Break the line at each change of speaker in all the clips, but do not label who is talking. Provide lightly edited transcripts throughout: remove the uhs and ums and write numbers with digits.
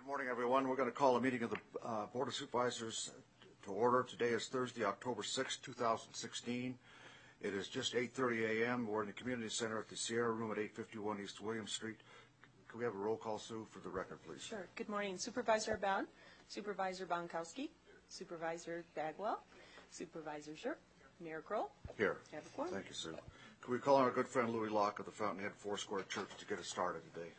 Morning, everyone. We're going to call a meeting of the Board of Supervisors to order. Today is Thursday, October 6, 2016. It is just 8:30 a.m. We're in the Community Center at the Sierra Room at 851 East William Street. Can we have a roll call, Sue, for the record, please?
Sure. Good morning. Supervisor Bowne, Supervisor Bonkowski, Supervisor Bagwell, Supervisor Sherp, Mayor Kroll.
Here.
Have a quorum.
Thank you, Sue. Can we call on our good friend Louis Locke of the Fountainhead Foursquare Church to get us started today?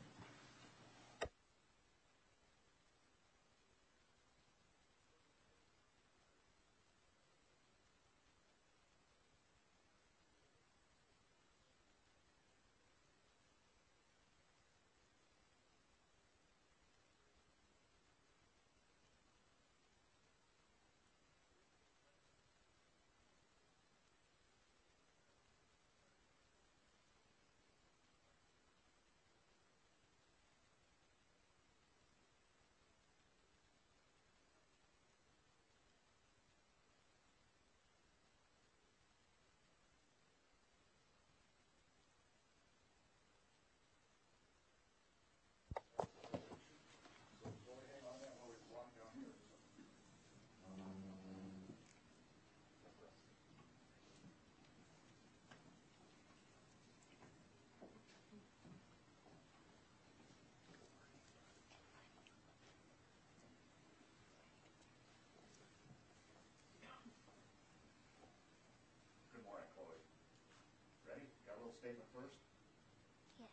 Good morning, Chloe. Ready? Got a little statement first?
Yes.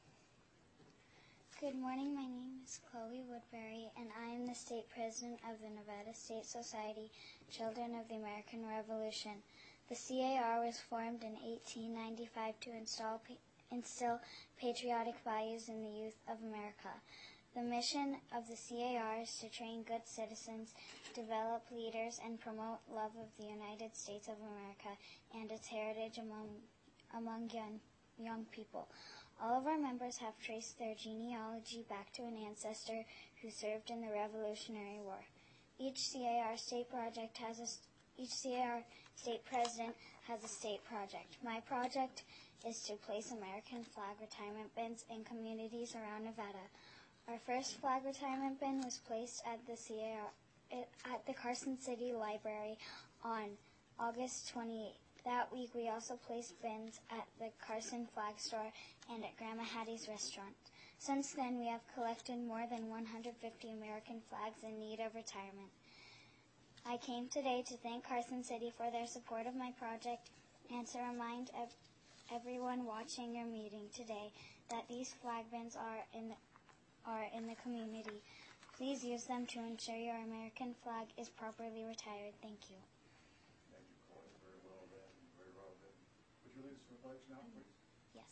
Good morning. My name is Chloe Woodbury, and I am the state president of the Nevada State Society Children of the American Revolution. The CAR was formed in 1895 to instill patriotic values in the youth of America. The mission of the CAR is to train good citizens, develop leaders, and promote love of the United States of America and its heritage among young people. All of our members have traced their genealogy back to an ancestor who served in the Revolutionary War. Each CAR state president has a state project. My project is to place American flag retirement bins in communities around Nevada. Our first flag retirement bin was placed at the Carson City Library on August 28th. That week, we also placed bins at the Carson Flag Store and at Grandma Hattie's restaurant. Since then, we have collected more than 150 American flags in need of retirement. I came today to thank Carson City for their support of my project and to remind everyone watching your meeting today that these flag bins are in the community. Please use them to ensure your American flag is properly retired. Thank you.
Thank you, Chloe. Very well read and very relevant. Would you lead us to the pledge now, please?
Yes.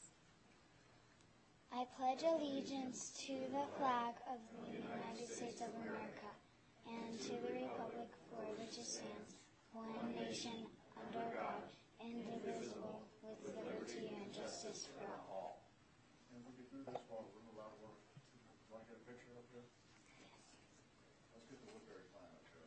I pledge allegiance to the flag of the United States of America and to the republic for which it stands, one nation, under God, indivisible, with liberty and justice for all.
And we get through this while we're allowed to work. Do I get a picture up here? Let's get the Woodbury plan up here.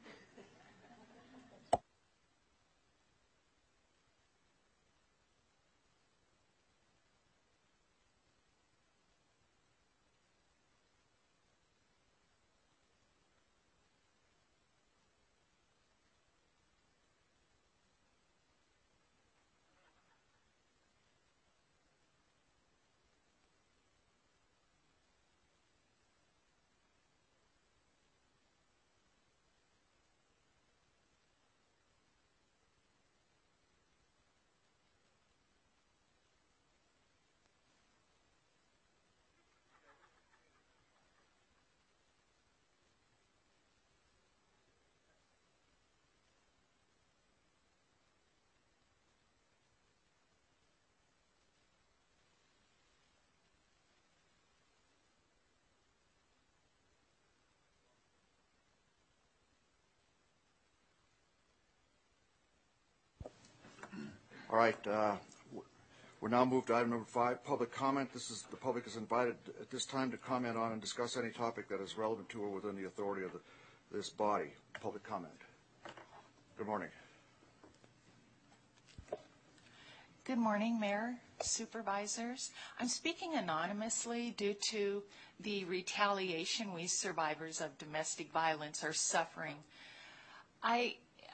All right, we're now moved to item number 5, public comment. The public is invited at this time to comment on and discuss any topic that is relevant to or within the authority of this body. Public comment. Good morning.
Good morning, Mayor, Supervisors. I'm speaking anonymously due to the retaliation we survivors of domestic violence are suffering. I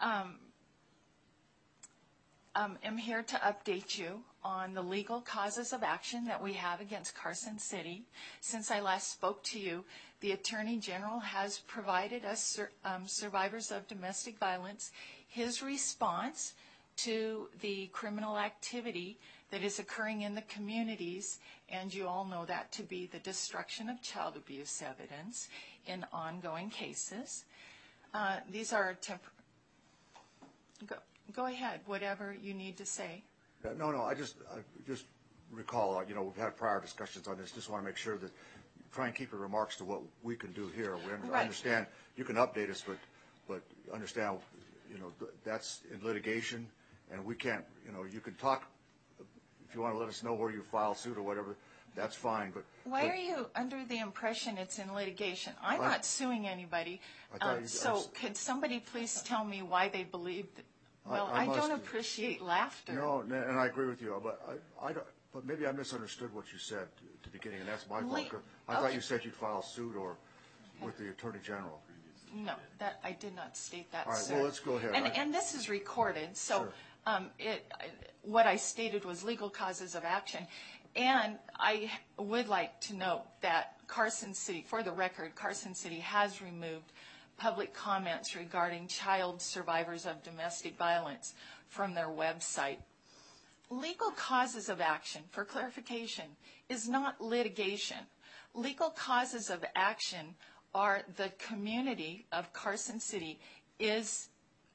am here to update you on the legal causes of action that we have against Carson City. Since I last spoke to you, the Attorney General has provided us survivors of domestic violence his response to the criminal activity that is occurring in the communities, and you all know that to be the destruction of child abuse evidence in ongoing cases. These are Go ahead, whatever you need to say.
No, I just recall, we've had prior discussions on this. Just want to make sure that you try and keep your remarks to what we can do here. I understand you can update us, but understand, that's in litigation, and we can't, you can talk if you want to let us know where you file suit or whatever. That's fine, but
why are you under the impression it's in litigation? I'm not suing anybody. So could somebody please tell me why they believe that? Well, I don't appreciate laughter.
No, and I agree with you, but I don't. But maybe I misunderstood what you said at the beginning, and that's my fault. I thought you said you'd file suit or with the Attorney General.
No, I did not state that,
all right,
sir.
well, let's go ahead.
And this is recorded, so
sure.
What I stated was legal causes of action. And I would like to note that Carson City, for the record, Carson City has removed public comments regarding child survivors of domestic violence from their website. Legal causes of action, for clarification, is not litigation. Legal causes of action are the community of Carson City is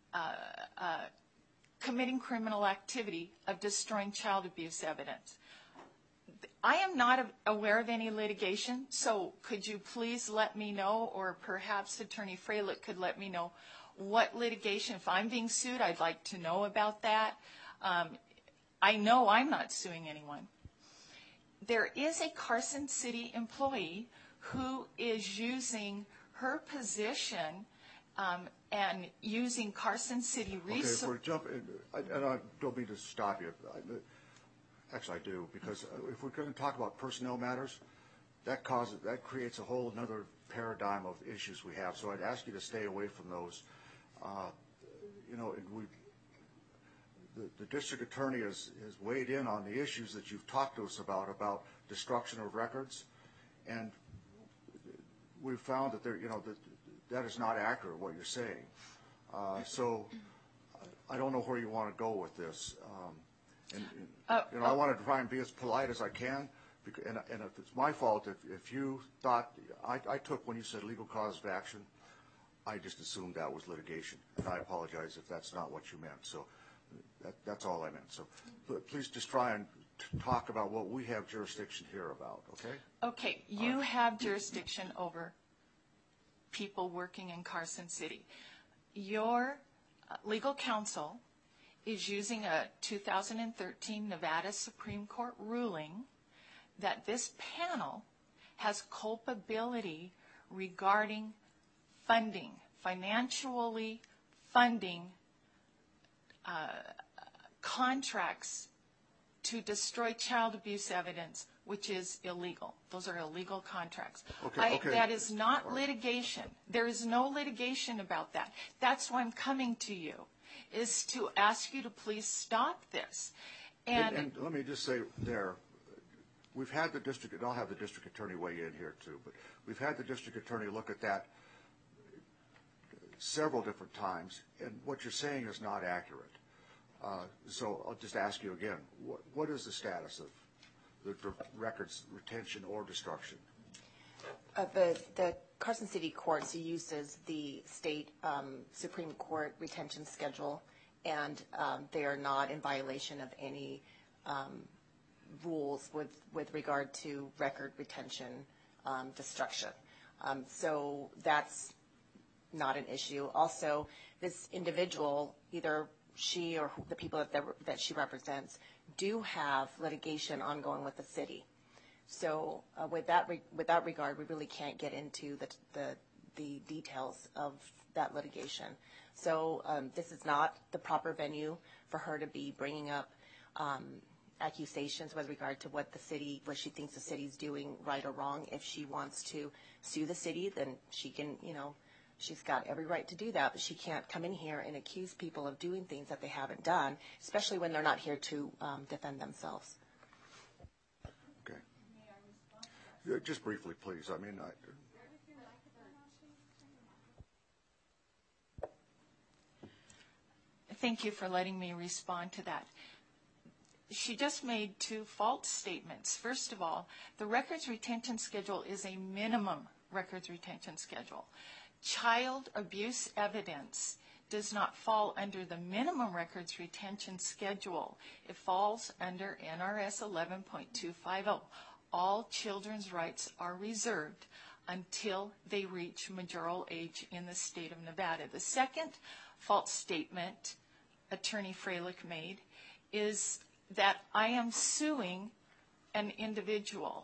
committing criminal activity of destroying child abuse evidence. I am not aware of any litigation, so could you please let me know, or perhaps Attorney Freilich could let me know what litigation, if I'm being sued, I'd like to know about that. I know I'm not suing anyone. There is a Carson City employee who is using her position and using Carson City resources.
Okay, if we're jumping, and I don't mean to stop you. Actually, I do, because if we're going to talk about personnel matters, that creates a whole another paradigm of issues we have. So I'd ask you to stay away from those. The district attorney has weighed in on the issues that you've talked to us about destruction of records, and we've found that that is not accurate what you're saying. So I don't know where you want to go with this. I want to try and be as polite as I can, and if it's my fault, if you thought, I took when you said legal cause of action, I just assumed that was litigation, and I apologize if that's not what you meant. So that's all I meant. So please just try and talk about what we have jurisdiction here about, okay?
Okay, you have jurisdiction over people working in Carson City. Your legal counsel is using a 2013 Nevada Supreme Court ruling that this panel has culpability regarding funding, financially funding contracts to destroy child abuse evidence, which is illegal. Those are illegal contracts.
Okay.
That is not litigation. There is no litigation about that. That's why I'm coming to you, is to ask you to please stop this.
And let me just say there, we've had the district, and I'll have the district attorney weigh in here too, but we've had the district attorney look at that several different times, and what you're saying is not accurate. So I'll just ask you again, what is the status of the records retention or destruction?
The Carson City Courts uses the state Supreme Court retention schedule, and they are not in violation of any rules with regard to record retention destruction. So that's not an issue. Also, this individual, either she or the people that she represents, do have litigation ongoing with the city. So with that regard, we really can't get into the details of that litigation. So this is not the proper venue for her to be bringing up accusations with regard to what she thinks the city's doing right or wrong. If she wants to sue the city, then she can, she's got every right to do that, but she can't come in here and accuse people of doing things that they haven't done, especially when they're not here to defend themselves.
Okay. Yeah, just briefly, please.
Thank you for letting me respond to that. She just made two false statements. First of all, the records retention schedule is a minimum records retention schedule. Child abuse evidence does not fall under the minimum records retention schedule. It falls under NRS 11.250. All children's rights are reserved until they reach majoral age in the state of Nevada. The second false statement Attorney Freilich made is that I am suing an individual.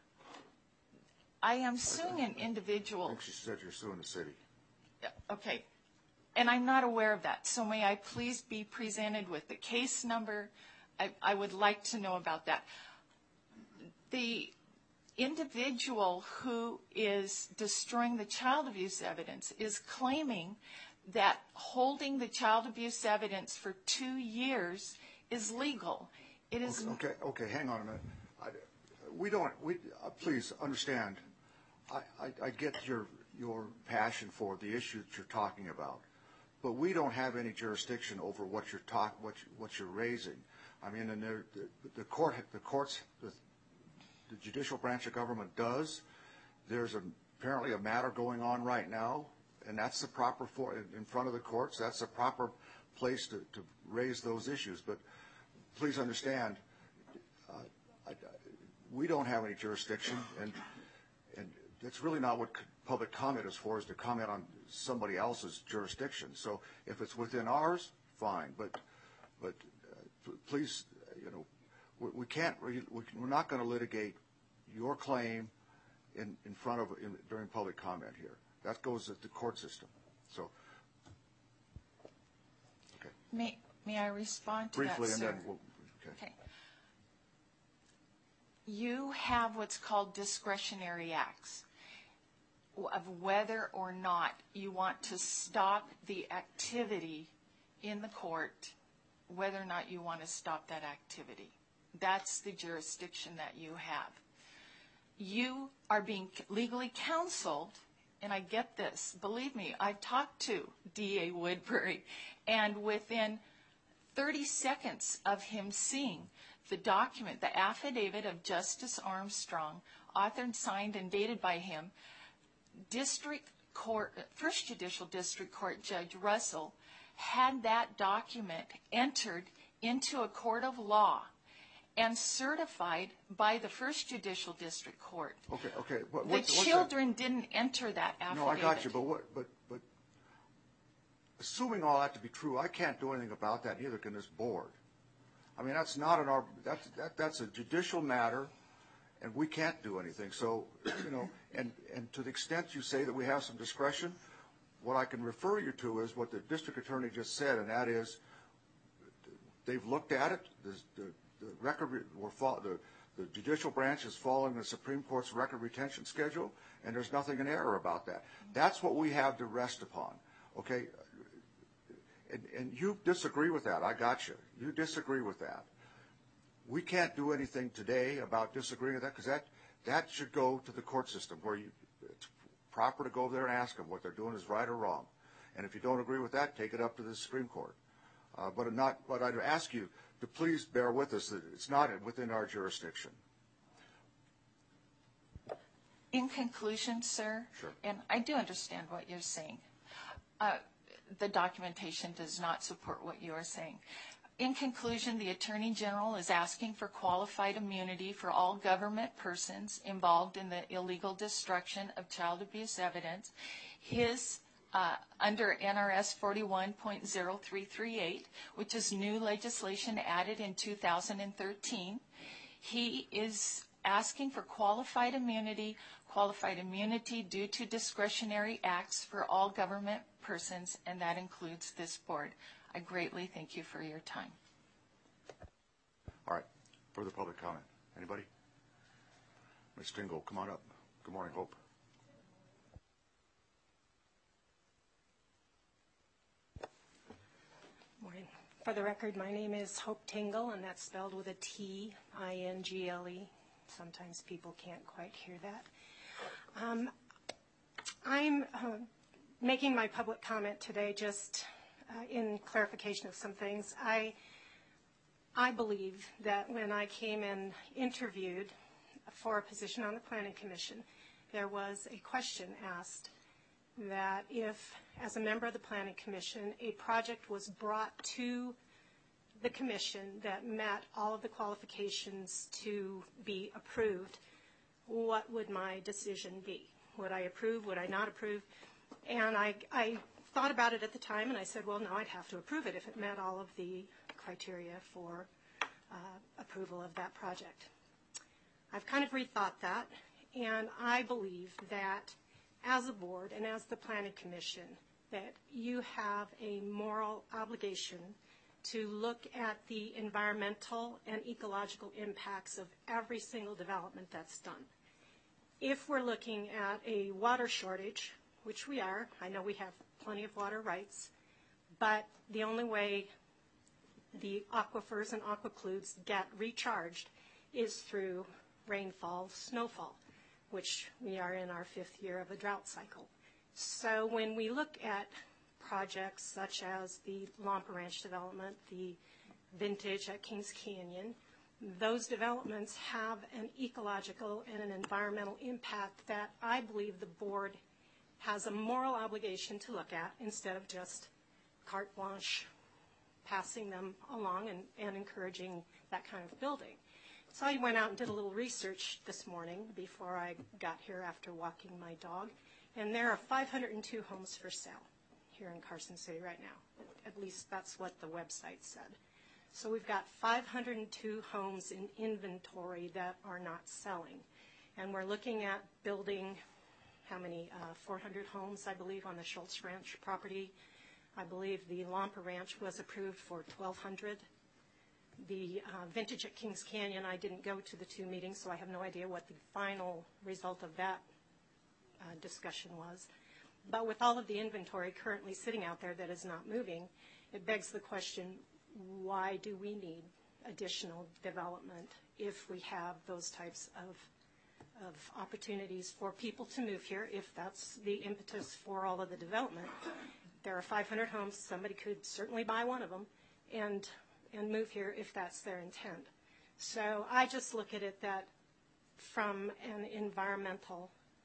I am suing an individual.
I think she said you're suing the city.
Okay. And I'm not aware of that. So may I please be presented with the case number? I would like to know about that. The individual who is destroying the child abuse evidence is claiming that holding the child abuse evidence for 2 years is legal. It is.
Okay, hang on a minute. Please understand, I get your passion for the issue that you're talking about, but we don't have any jurisdiction over what you're raising. I mean, and the courts, the judicial branch of government does. There's apparently a matter going on right now, and that's the proper in front of the courts. That's the proper place to raise those issues. But please understand, we don't have any jurisdiction, and that's really not what public comment is for, is to comment on somebody else's jurisdiction. So if it's within ours, fine. But please, we can't. We're not going to litigate your claim in front of during public comment here. That goes at the court system. So, okay.
May I respond to
briefly,
that,
and
sir?
then we'll.
Okay. You have what's called discretionary acts of whether or not you want to stop the activity in the court, whether or not you want to stop that activity. That's the jurisdiction that you have. You are being legally counseled, and I get this. Believe me, I've talked to D.A. Woodbury, and within 30 seconds of him seeing the document, the affidavit of Justice Armstrong, authored, signed, and dated by him, District Court, First Judicial District Court Judge Russell had that document entered into a court of law and certified by the First Judicial District Court.
Okay.
The children didn't enter that affidavit.
No, I got you, but assuming all that to be true, I can't do anything about that. Neither can this board. I mean, that's not that's a judicial matter, and we can't do anything. So, and to the extent you say that we have some discretion, what I can refer you to is what the district attorney just said, and that is they've looked at it. The record, the judicial branch is following the Supreme Court's record retention schedule, and there's nothing in error about that. That's what we have to rest upon, okay? And you disagree with that. I got you. You disagree with that. We can't do anything today about disagreeing with that, because that should go to the court system, where it's proper to go there and ask them what they're doing is right or wrong. And if you don't agree with that, take it up to the Supreme Court. But I'd ask you to please bear with us that it's not within our jurisdiction.
In conclusion, sir,
Sure.
And I do understand what you're saying. The documentation does not support what you are saying. In conclusion, the Attorney General is asking for qualified immunity for all government persons involved in the illegal destruction of child abuse evidence. Under NRS 41.0338, which is new legislation added in 2013, he is asking for qualified immunity due to discretionary acts for all government persons, and that includes this board. I greatly thank you for your time.
All right. Further public comment? Anybody? Ms. Tingle, come on up. Good morning, Hope.
Morning. For the record, my name is Hope Tingle, and that's spelled with a T, I-N-G-L-E. Sometimes people can't quite hear that. I'm making my public comment today just in clarification of some things. I believe that when I came and interviewed for a position on the Planning Commission, there was a question asked that if, as a member of the Planning Commission, a project was brought to the Commission that met all of the qualifications to be approved, what would my decision be? Would I approve? Would I not approve? And I thought about it at the time, and I said, well, no, I'd have to approve it if it met all of the criteria for approval of that project. I've kind of rethought that, and I believe that as a board and as the Planning Commission, that you have a moral obligation to look at the environmental and ecological impacts of every single development that's done. If we're looking at a water shortage, which we are, I know we have plenty of water rights, but the only way the aquifers and aquicludes get recharged is through rainfall, snowfall, which we are in our 5th year of a drought cycle. So when we look at projects such as the Lomper Ranch development, the Vintage at Kings Canyon, those developments have an ecological and an environmental impact that I believe the board has a moral obligation to look at instead of just carte blanche passing them along and encouraging that kind of building. So I went out and did a little research this morning before I got here after walking my dog, and there are 502 homes for sale here in Carson City right now. At least that's what the website said. So we've got 502 homes in inventory that are not selling. And we're looking at building, how many, 400 homes, I believe, on the Schultz Ranch property. I believe the Lomper Ranch was approved for 1,200. The Vintage at Kings Canyon, I didn't go to the 2 meetings, so I have no idea what the final result of that discussion was. But with all of the inventory currently sitting out there that is not moving, it begs the question, why do we need additional development if we have those types of opportunities for people to move here, if that's the impetus for all of the development? There are 500 homes. Somebody could certainly buy one of them and move here if that's their intent. So I just look at it that from an environmental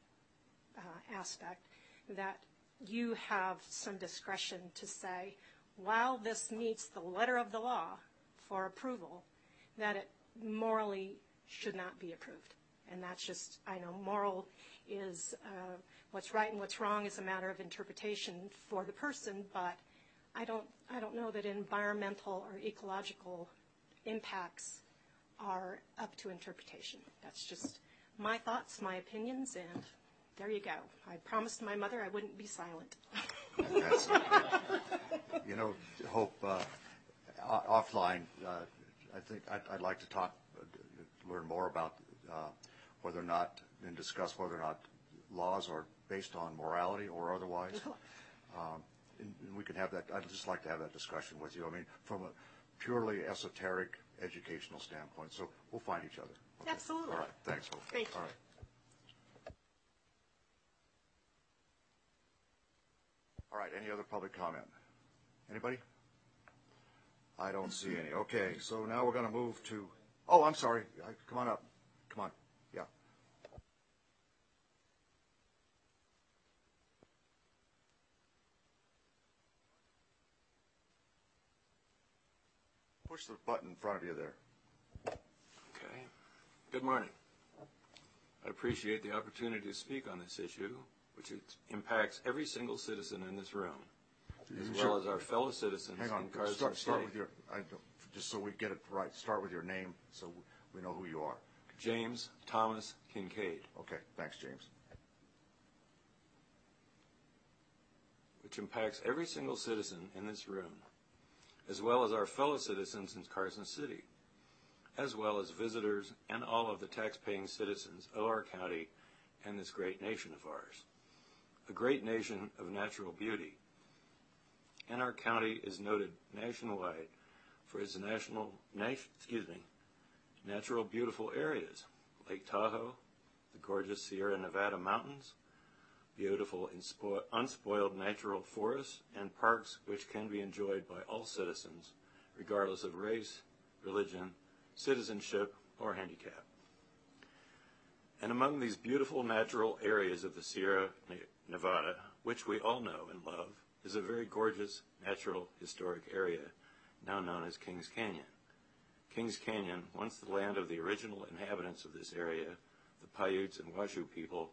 aspect, that you have some discretion to say, while this meets the letter of the law for approval, that it morally should not be approved. And that's just, I know moral is what's right and what's wrong is a matter of interpretation for the person, but I don't know that environmental or ecological impacts are up to interpretation. That's just my thoughts, my opinions, and there you go. I promised my mother I wouldn't be silent.
That's, you know, Hope, offline, I think I'd like to talk, learn more about whether or not, and discuss whether or not laws are based on morality or otherwise. And we can have that. I'd just like to have that discussion with you. I mean, from a purely esoteric educational standpoint. So we'll find each other. Okay.
Absolutely.
All right. Thanks, Hope.
Thank you.
All right. All right. Any other public comment? Anybody? I don't see any. Okay. So now we're going to move to. Oh, I'm sorry. Come on up. Come on. Yeah. Push the button in front of you there.
Okay. Good morning. I appreciate the opportunity to speak on this issue, which impacts every single citizen in this room, as well as our fellow citizens
Hang on.
in Carson
Start
City.
with your, just so we get it right, start with your name so we know who you are.
James Thomas Kincaid,
Okay. Thanks, James.
which impacts every single citizen in this room, as well as our fellow citizens in Carson City. as well as visitors and all of the tax-paying citizens of our county and this great nation of ours. A great nation of natural beauty. And our county is noted nationwide for its natural beautiful areas. Lake Tahoe, the gorgeous Sierra Nevada mountains, beautiful unspoiled natural forests, and parks which can be enjoyed by all citizens, regardless of race, religion, citizenship, or handicap. And among these beautiful natural areas of the Sierra Nevada, which we all know and love, is a very gorgeous natural historic area now known as Kings Canyon. Kings Canyon, once the land of the original inhabitants of this area, the Paiutes and Washoe people,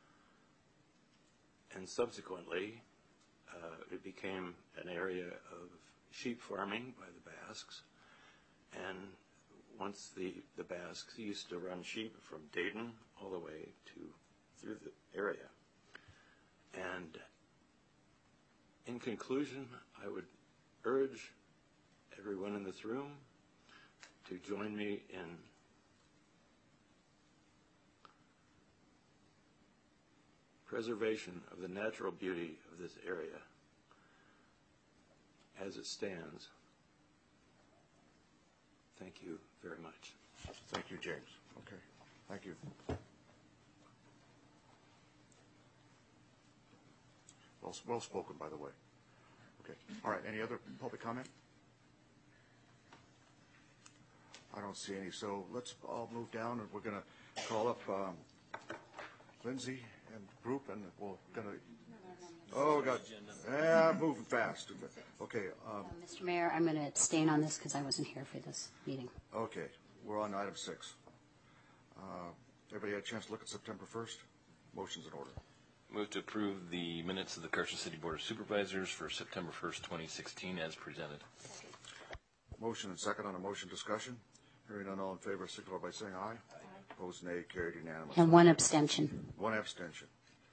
and subsequently it became an area of sheep farming by the Basques, and once the Basques used to run sheep from Dayton all the way through the area. And in conclusion, I would urge everyone in this room to join me in preservation of the natural beauty of this area as it stands. Thank you very much.
Thank you, James. Okay, thank you. Well spoken, by the way. Okay, all right, any other public comment? I don't see any, so let's all move down, and we're going to call up Lindsay and group, and we're going to... Oh, God. Yeah, moving fast. Okay.
Mr. Mayor, I'm going to abstain on this because I wasn't here for this meeting.
Okay, we're on item 6. Everybody had a chance to look at September 1st? Motion's in order.
Move to approve the minutes of the Carson City Board of Supervisors for September 1st, 2016 as presented.
Motion and second on a motion discussion. Hearing none, all in favor, signify by saying aye. Aye. Opposed, nay. Carried unanimously.
And one abstention.
One abstention.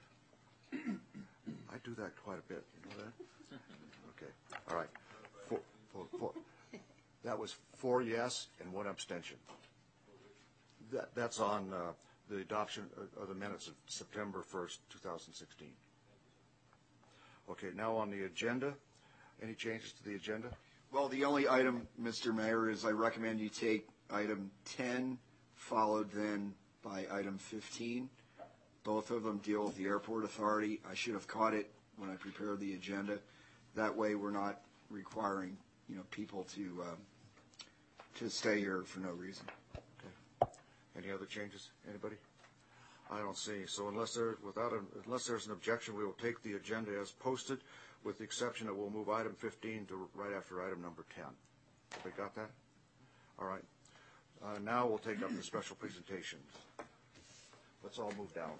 I do that quite a bit. You know that? Okay. All right. Four. That was 4 yes and 1 abstention. That's on the adoption of the minutes of September 1st, 2016. Okay. Now on the agenda. Any changes to the agenda?
Well, the only item, Mr. Mayor, is I recommend you take item 10, followed then by item 15. Both of them deal with the airport authority. I should have caught it when I prepared the agenda. That way we're not requiring, people to stay here for no reason.
Okay. Any other changes? Anybody? I don't see. So unless there's an objection, we will take the agenda as posted, with the exception that we'll move item 15 to right after item number 10. Everybody got that? All right. Now we'll take up the special presentations. Let's all move down.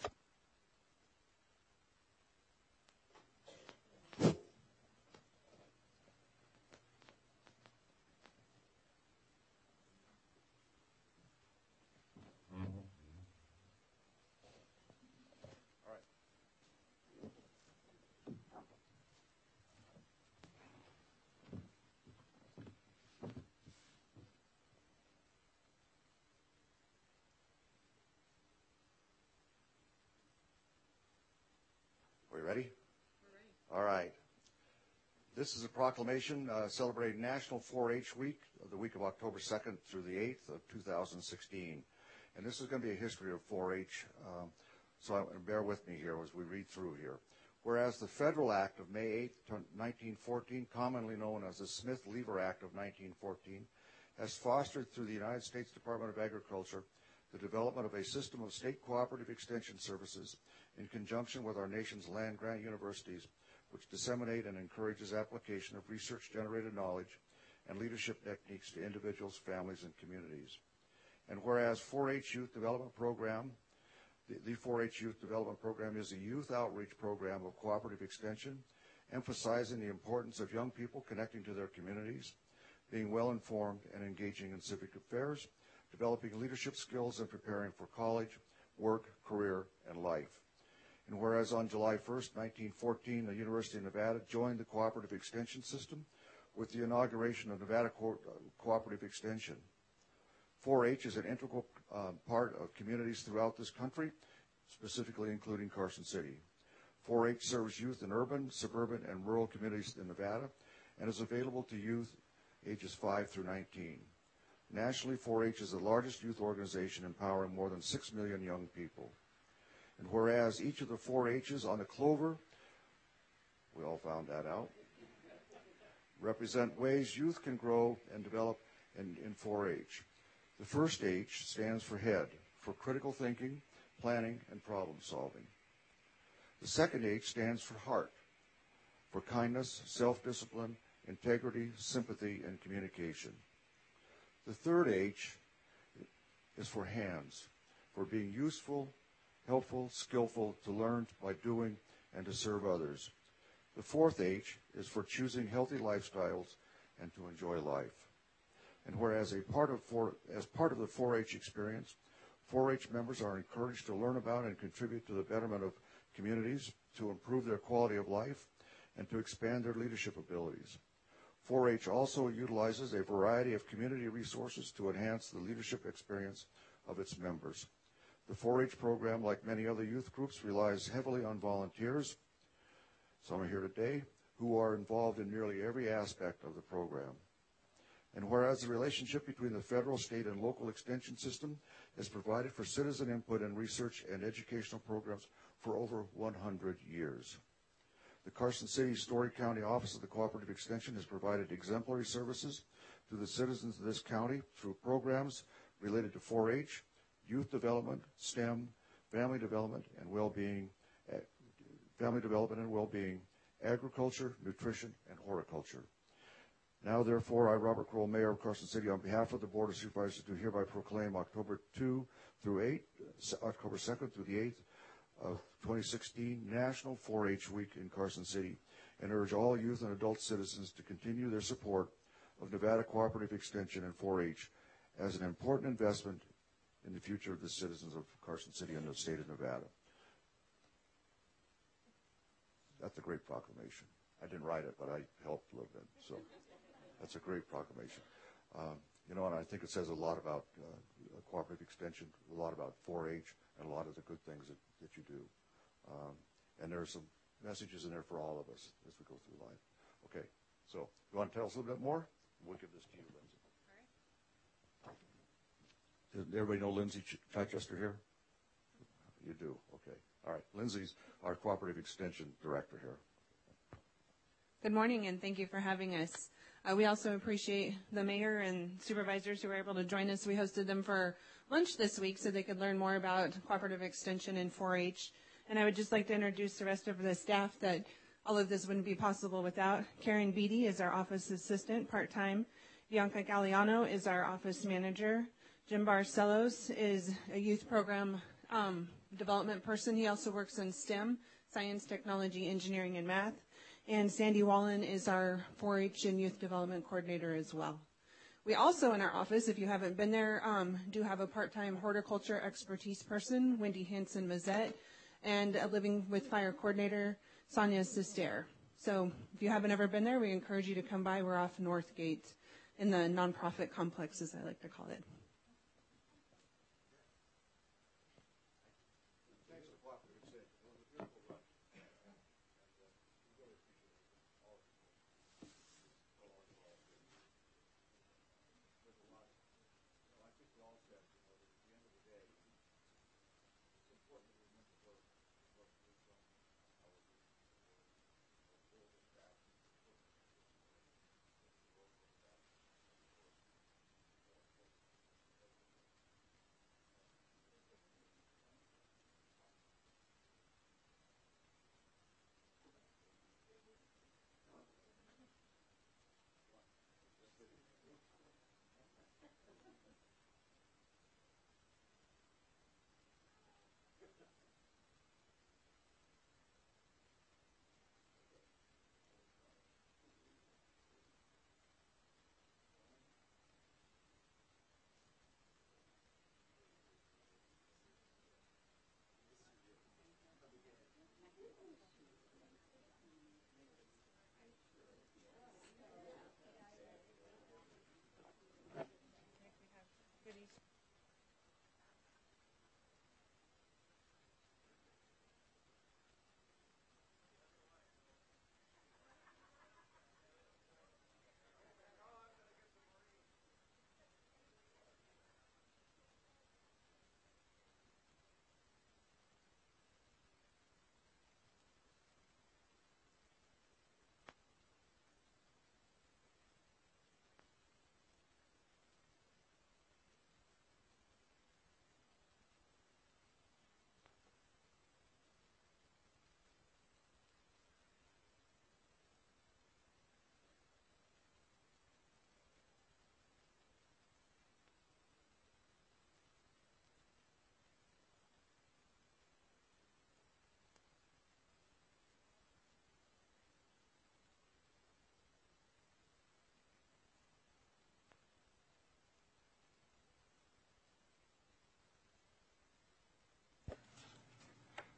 Ready? All right. This is a proclamation celebrating National 4-H Week, the week of October 2nd through the 8th of 2016. And this is going to be a history of 4-H, so bear with me here as we read through here. Whereas the Federal Act of May 8, 1914, commonly known as the Smith-Lever Act of 1914, has fostered through the United States Department of Agriculture the development of a system of state cooperative extension services in conjunction with our nation's land-grant universities, which disseminate and encourages application of research-generated knowledge and leadership techniques to individuals, families, and communities. And whereas 4-H Youth Development Program, the 4-H Youth Development Program is a youth outreach program of cooperative extension, emphasizing the importance of young people connecting to their communities, being well-informed and engaging in civic affairs, developing leadership skills, and preparing for college, work, career, and life. And whereas on July 1st, 1914, the University of Nevada joined the cooperative extension system with the inauguration of Nevada Cooperative Extension. 4-H is an integral part of communities throughout this country, specifically including Carson City. 4-H serves youth in urban, suburban, and rural communities in Nevada and is available to youth ages 5 through 19. Nationally, 4-H is the largest youth organization empowering more than 6 million young people. And whereas each of the 4-H's on the clover, we all found that out, represent ways youth can grow and develop in 4-H. The first H stands for head, for critical thinking, planning, and problem solving. The second H stands for heart, for kindness, self-discipline, integrity, sympathy, and communication. The third H is for hands, for being useful, helpful, skillful, to learn by doing, and to serve others. The fourth H is for choosing healthy lifestyles and to enjoy life. And whereas as part of the 4-H experience, 4-H members are encouraged to learn about and contribute to the betterment of communities, to improve their quality of life, and to expand their leadership abilities. 4-H also utilizes a variety of community resources to enhance the leadership experience of its members. The 4-H program, like many other youth groups, relies heavily on volunteers, some are here today, who are involved in nearly every aspect of the program. And whereas the relationship between the federal, state, and local extension system has provided for citizen input and research and educational programs for over 100 years. The Carson City Story County Office of the Cooperative Extension has provided exemplary services to the citizens of this county through programs related to 4-H, youth development, STEM, family development and well-being, agriculture, nutrition, and horticulture. Now, therefore, I, Robert Kroll, Mayor of Carson City, on behalf of the Board of Supervisors, do hereby proclaim October 2nd through the 8th of 2016 National 4-H Week in Carson City, and urge all youth and adult citizens to continue their support of Nevada Cooperative Extension and 4-H as an important investment in the future of the citizens of Carson City and the state of Nevada. That's a great proclamation. I didn't write it, but I helped a little bit. So that's a great proclamation. And I think it says a lot about cooperative extension, a lot about 4-H, and a lot of the good things that you do. And there are some messages in there for all of us as we go through life. Okay, so you want to tell us a little bit more? We'll give this to you, Lindsay. All right. Does everybody know Lindsay Chichester here? You do, okay. All right, Lindsay's our Cooperative Extension Director here.
Good morning, and thank you for having us. We also appreciate the mayor and supervisors who were able to join us. We hosted them for lunch this week so they could learn more about cooperative extension and 4-H. And I would just like to introduce the rest of the staff that all of this wouldn't be possible without. Karen Beatty is our office assistant, part-time. Bianca Galliano is our office manager. Jim Barcelos is a youth program development person. He also works in STEM, science, technology, engineering, and math. And Sandy Wallen is our 4-H and youth development coordinator as well. We also in our office, if you haven't been there, do have a part-time horticulture expertise person, Wendy Hanson-Mazette, and a Living with Fire coordinator, Sonia Sister. So if you haven't ever been there, we encourage you to come by. We're off North Gate in the nonprofit complex, as I like to call it.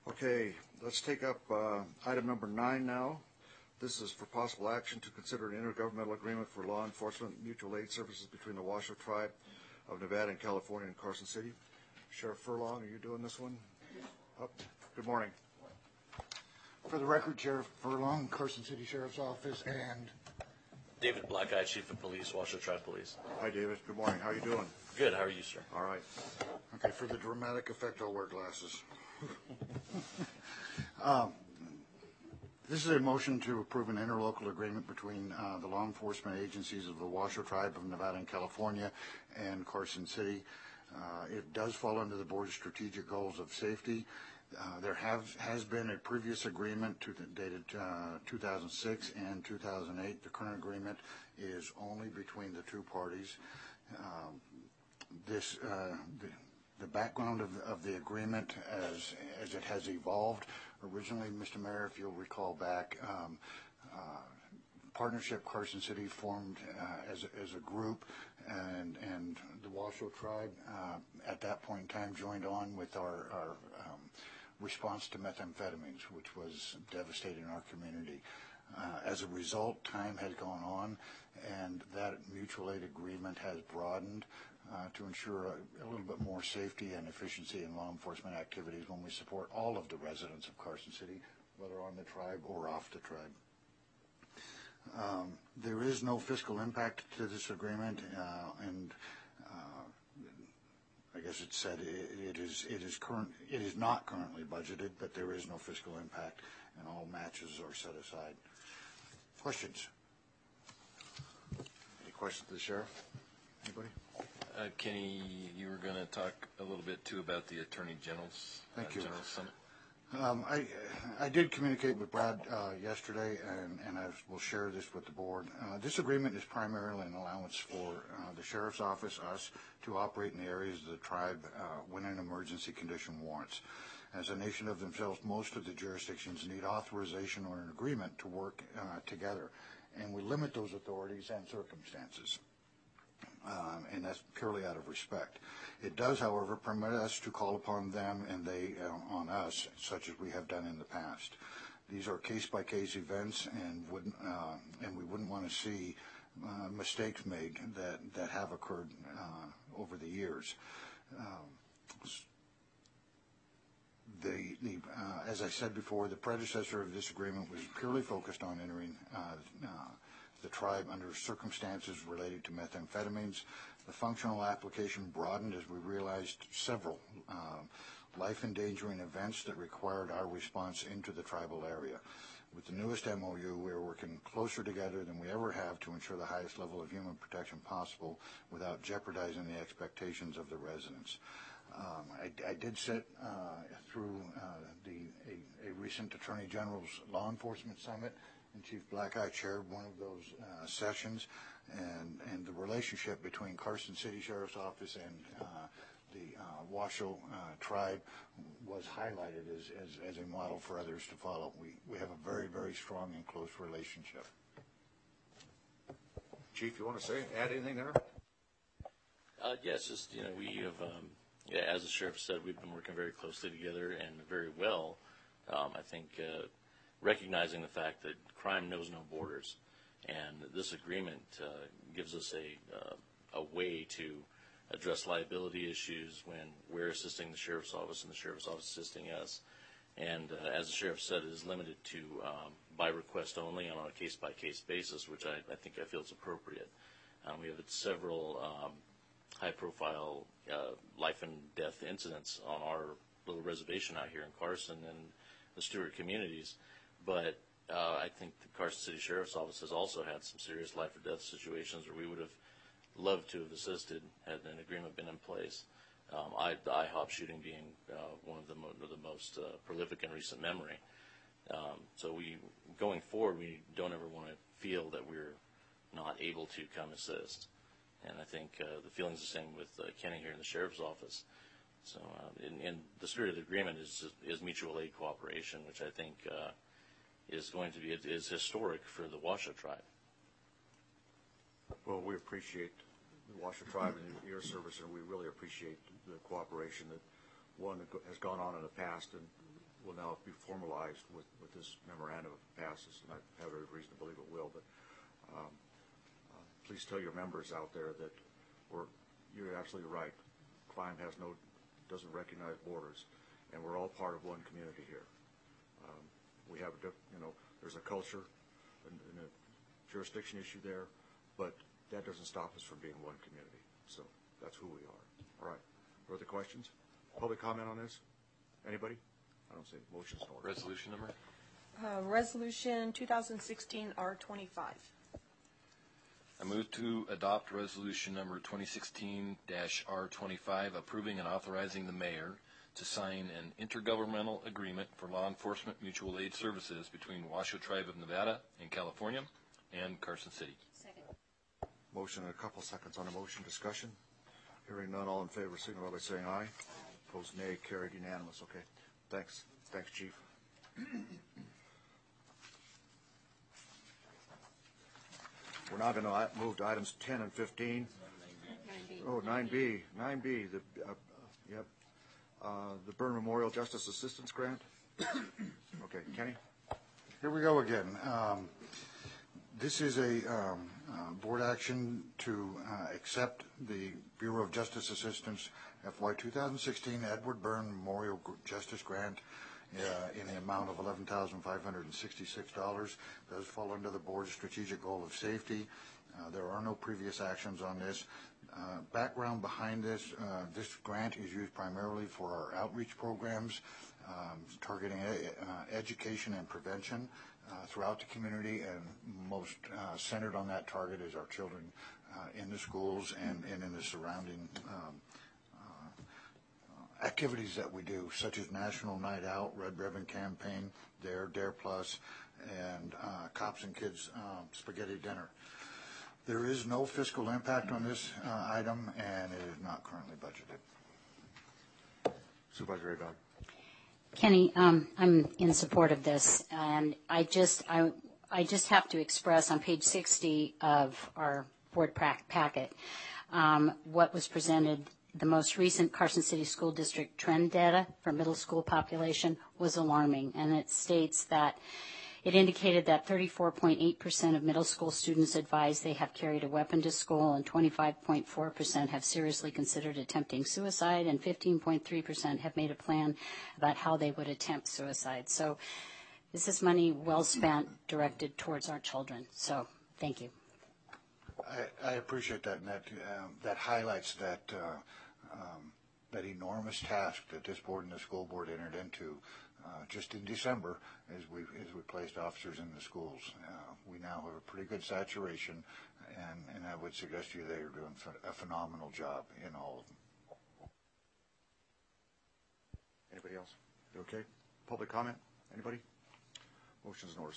Okay, let's take up item number 9 now. This is for possible action to consider an intergovernmental agreement for law enforcement mutual aid services between the Washoe Tribe of Nevada and California and Carson City. Sheriff Furlong, are you doing this one? Up. Good morning.
For the record, Sheriff Furlong, Carson City Sheriff's Office, and
David Blackeye, Chief of Police, Washoe Tribe Police.
Hi, David. Good morning. How are you doing?
Good. How are you, sir?
All right.
okay, for the dramatic effect, I'll wear glasses. This is a motion to approve an interlocal agreement between the law enforcement agencies of the Washoe Tribe of Nevada and California and Carson City. It does fall under the board's strategic goals of safety. There has been a previous agreement dated 2006 and 2008. The current agreement is only between the two parties. The background of the agreement as it has evolved. Originally, Mr. Mayor, if you'll recall back, Partnership Carson City formed as a group, and the Washoe Tribe at that point in time joined on with our response to methamphetamines, which was devastating our community. As a result, time has gone on, and that mutual aid agreement has broadened to ensure a little bit more safety and efficiency in law enforcement activities when we support all of the residents of Carson City, whether on the tribe or off the tribe. There is no fiscal impact to this agreement, and I guess it said it is not currently budgeted, but there is no fiscal impact, and all matches are set aside. Questions?
Any questions to the sheriff? Anybody?
Kenny, you were going to talk a little bit too about the Attorney General's General Summit.
I did communicate with Brad yesterday, and I will share this with the board. This agreement is primarily an allowance for the Sheriff's Office, us, to operate in the areas of the tribe when an emergency condition warrants. As a nation of themselves, most of the jurisdictions need authorization or an agreement to work together, and we limit those authorities and circumstances. And that's purely out of respect. It does, however, permit us to call upon them and they on us, such as we have done in the past. These are case-by-case events, and we wouldn't want to see mistakes made that have occurred over the years. As I said before, the predecessor of this agreement was purely focused on entering the tribe under circumstances related to methamphetamines. The functional application broadened as we realized several life-endangering events that required our response into the tribal area. With the newest MOU, we are working closer together than we ever have to ensure the highest level of human protection possible without jeopardizing the expectations of the residents. I did sit through a recent Attorney General's Law Enforcement Summit, and Chief Blackeye chaired one of those sessions, and the relationship between Carson City Sheriff's Office and the Washoe Tribe was highlighted as a model for others to follow. We have a very, very strong and close relationship.
Chief, you want to add anything there?
Yes, just, we have, as the sheriff said, we've been working very closely together and very well. I think recognizing the fact that crime knows no borders, and this agreement gives us a way to address liability issues when we're assisting the sheriff's office and the sheriff's office assisting us. And as the sheriff said, it is limited to by request only on a case-by-case basis, which I feel is appropriate. We have several high-profile life and death incidents on our little reservation out here in Carson and the Stewart communities, but I think the Carson City Sheriff's Office has also had some serious life or death situations where we would have loved to have assisted had an agreement been in place. The IHOP shooting being one of the most prolific in recent memory. So going forward, we don't ever want to feel that we're not able to come assist. And I think the feeling's the same with Kenny here in the Sheriff's Office. So in the spirit of the agreement is mutual aid cooperation, which I think is going to be is historic for the Washoe Tribe.
Well, we appreciate the Washoe Tribe and your service, and we really appreciate the cooperation that has gone on in the past, and will now be formalized with this memorandum if it passes, and I have every reason to believe it will. But please tell your members out there that you're absolutely right. Crime doesn't recognize borders, and we're all part of one community here. We have there's a culture and a jurisdiction issue there, but that doesn't stop us from being one community. So that's who we are. All right. Further questions? Public comment on this? Anybody? I don't see it. Motion's in order.
Resolution number?
Resolution 2016 R25.
I move to adopt resolution number 2016-R25, approving and authorizing the mayor to sign an intergovernmental agreement for law enforcement mutual aid services between Washoe Tribe of Nevada and California and Carson City.
Second.
Motion and a couple seconds on the motion. Discussion. Hearing none, all in favor signify by saying aye. Opposed, nay. Carried, unanimous. Okay. Thanks. Thanks, Chief. We're now going to move to items 10 and 15. 9B. Oh, 9B. 9B. The Byrne Memorial Justice Assistance Grant. Okay, Kenny.
Here we go again. This is a board action to accept the Bureau of Justice Assistance FY 2016 Edward Byrne Memorial Justice Grant in the amount of $11,566. Does fall under the board's strategic goal of safety. There are no previous actions on this. Background behind this, this grant is used primarily for our outreach programs, targeting education and prevention throughout the community, and most centered on that target is our children in the schools and in the surrounding activities that we do, such as National Night Out, Red Ribbon Campaign, Dare Plus, and Cops and Kids Spaghetti Dinner. There is no fiscal impact on this item, and it is not currently budgeted.
Supervisor Abad.
Kenny, I'm in support of this, and I just have to express on page 60 of our board packet what was presented. The most recent Carson City School District trend data for middle school population was alarming, and it states that it indicated that 34.8% of middle school students advised they have carried a weapon to school, and 25.4% have seriously considered attempting suicide, and 15.3% have made a plan about how they would attempt suicide. So this is money well spent directed towards our children. So thank you.
I appreciate that, and that highlights that that enormous task that this board and the school board entered into just in December as we placed officers in the schools. We now have a pretty good saturation, and I would suggest to you they are doing a phenomenal job in all of them.
Anybody else? You okay? Public comment? Anybody? Motion's in order.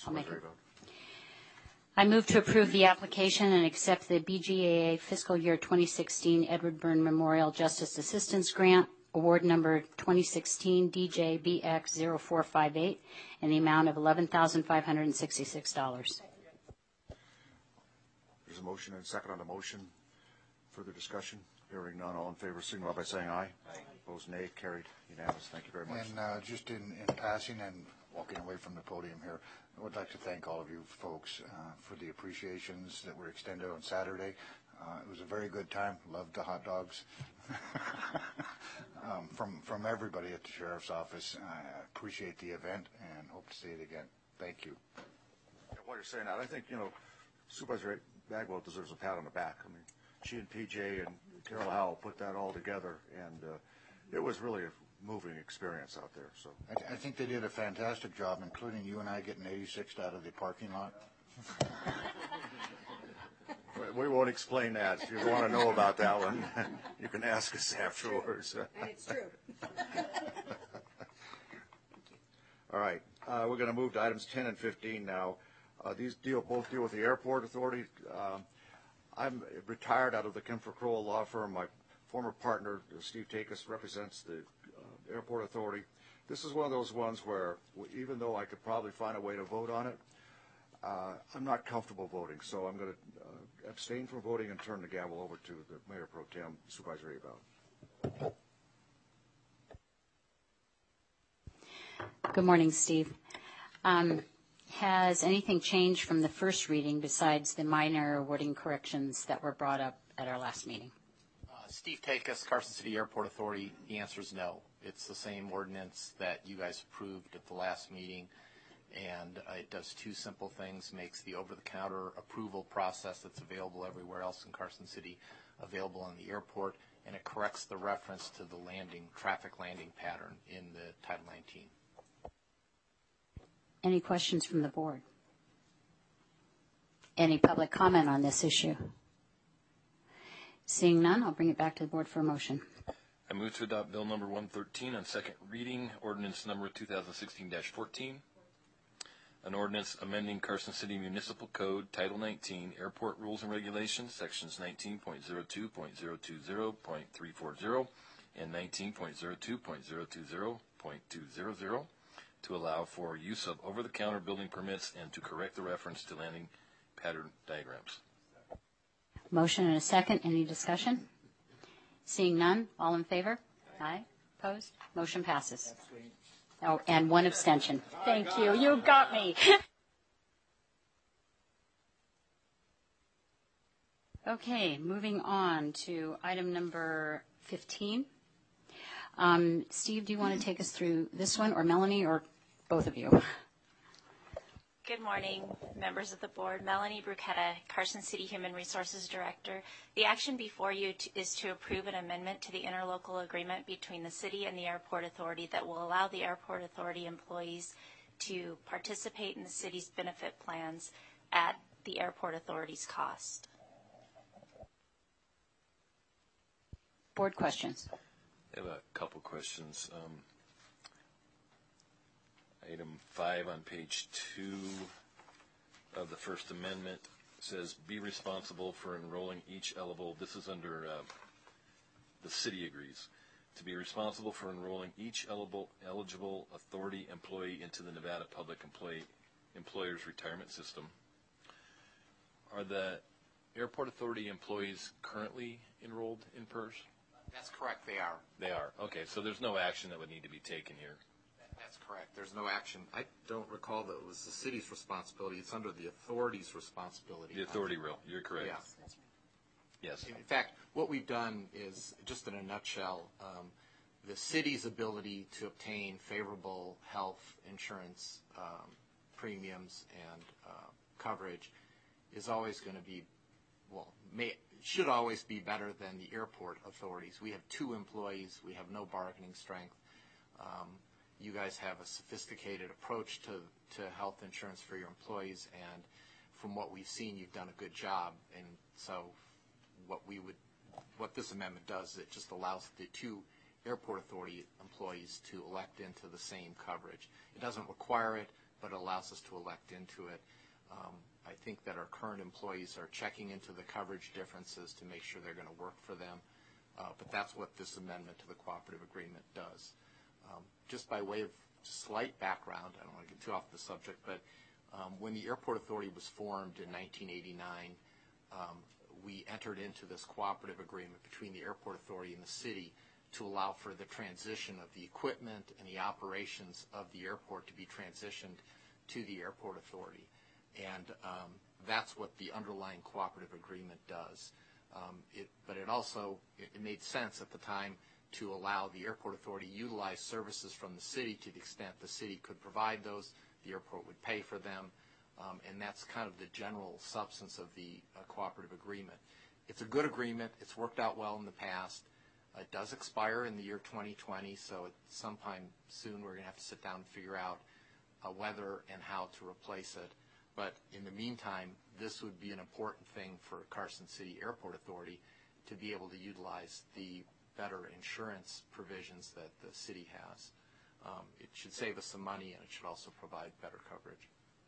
I move to approve the application and accept the BGAA fiscal year 2016 Edward Byrne Memorial Justice Assistance Grant, award number 2016 DJBX0458, in the amount of $11,566.
There's a motion and a second on the motion. Further discussion? Hearing none, all in favor signify by saying aye. Aye. Opposed, nay. Carried. Unanimous. Thank you very much.
And just in passing and walking away from the podium here, I would like to thank all of you folks for the appreciations that were extended on Saturday. It was a very good time. Loved the hot dogs. From everybody at the Sheriff's Office, I appreciate the event and hope to see it again. Thank you.
While you're saying that, I think, Supervisor Bagwell deserves a pat on the back. I mean, she and PJ and Carol Howell put that all together, and it was really a moving experience out there. So
I think they did a fantastic job, including you and I getting 86th out of the parking lot.
We won't explain that. If you want to know about that one, you can ask us afterwards.
And it's true.
All right. We're going to move to items 10 and 15 now. These both deal with the airport authority. I'm retired out of the Kempfer Crowell law firm. My former partner, Steve Takis, represents the airport authority. This is one of those ones where, even though I could probably find a way to vote on it, I'm not comfortable voting, so I'm going to abstain from voting and turn the gavel over to the Mayor Pro Tem, Supervisor Abel.
Good morning, Steve. Has anything changed from the first reading besides the minor wording corrections that were brought up at our last meeting?
Steve Takus, Carson City Airport Authority. The answer is no. It's the same ordinance that you guys approved at the last meeting, and it does two simple things: makes the over-the-counter approval process that's available everywhere else in Carson City available in the airport, and it corrects the reference to the traffic landing pattern in the Title 19.
Any questions from the board? Any public comment on this issue? Seeing none, I'll bring it back to the board for a motion.
I move to adopt Bill number 113 on second reading, ordinance number 2016-14, an ordinance amending Carson City Municipal Code, Title 19, Airport Rules and Regulations, sections 19.02.020.340 and 19.02.020.200, to allow for use of over-the-counter building permits and to correct the reference to landing pattern diagrams.
Motion and a second. Any discussion? Seeing none, all in favor? Aye. Opposed? Motion passes. Oh, and one abstention. Thank you. You got me. Okay, moving on to item number 15. Steve, do you want to take us through this one, or Melanie, or both of you?
Good morning, members of the board. Melanie Bruchetta, Carson City Human Resources Director. The action before you is to approve an amendment to the interlocal agreement between the city and the Airport Authority that will allow the Airport Authority employees to participate in the city's benefit plans at the Airport Authority's cost.
Board questions?
I have a couple questions. Item 5 on page 2 of the First Amendment says, be responsible for enrolling each eligible, this is under the city agrees, to be responsible for enrolling each eligible authority employee into the Nevada Public Employers Retirement System. Are the Airport Authority employees currently enrolled in PERS?
That's correct, they are.
They are. Okay, so there's no action that would need to be taken here.
That's correct. There's no action. I don't recall that it was the city's responsibility. It's under the authority's responsibility.
The authority will. You're correct.
Yeah.
Yes.
In fact, what we've done is, just in a nutshell, the city's ability to obtain favorable health insurance premiums and coverage is always going to be, should always be better than the airport authorities. We have 2 employees. We have no bargaining strength. You guys have a sophisticated approach to health insurance for your employees, and from what we've seen, you've done a good job. And so what this amendment does is it just allows the 2 Airport Authority employees to elect into the same coverage. It doesn't require it, but it allows us to elect into it. I think that our current employees are checking into the coverage differences to make sure they're going to work for them, but that's what this amendment to the cooperative agreement does. Just by way of slight background, I don't want to get too off the subject, but when the Airport Authority was formed in 1989, we entered into this cooperative agreement between the Airport Authority and the city to allow for the transition of the equipment and the operations of the airport to be transitioned to the Airport Authority. And that's what the underlying cooperative agreement does. But it also made sense at the time to allow the Airport Authority to utilize services from the city to the extent the city could provide those. The airport would pay for them, and that's kind of the general substance of the cooperative agreement. It's a good agreement. It's worked out well in the past. It does expire in the year 2020, so at sometime soon we're going to have to sit down and figure out whether and how to replace it. But in the meantime, this would be an important thing for Carson City Airport Authority to be able to utilize the better insurance provisions that the city has. It should save us some money, and it should also provide better coverage.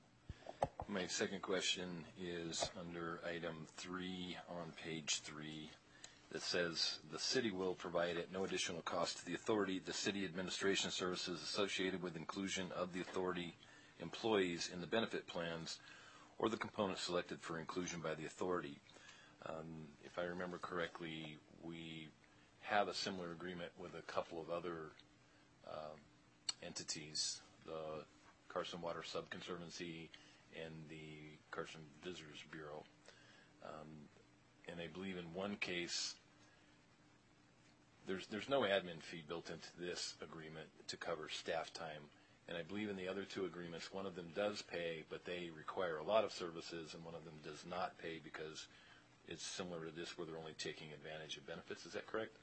My second question is under item 3 on page 3 that says the city will provide at no additional cost to the authority the city administration services associated with inclusion of the authority employees in the benefit plans or the components selected for inclusion by the authority. If I remember correctly, we have a similar agreement with a couple of other entities the Carson Water Subconservancy and the Carson Visitors Bureau. And I believe in one case, there's no admin fee built into this agreement to cover staff time. And I believe in the other two agreements, one of them does pay, but they require a lot of services, and one of them does not pay because it's similar to this where they're only taking advantage of benefits. Is that correct?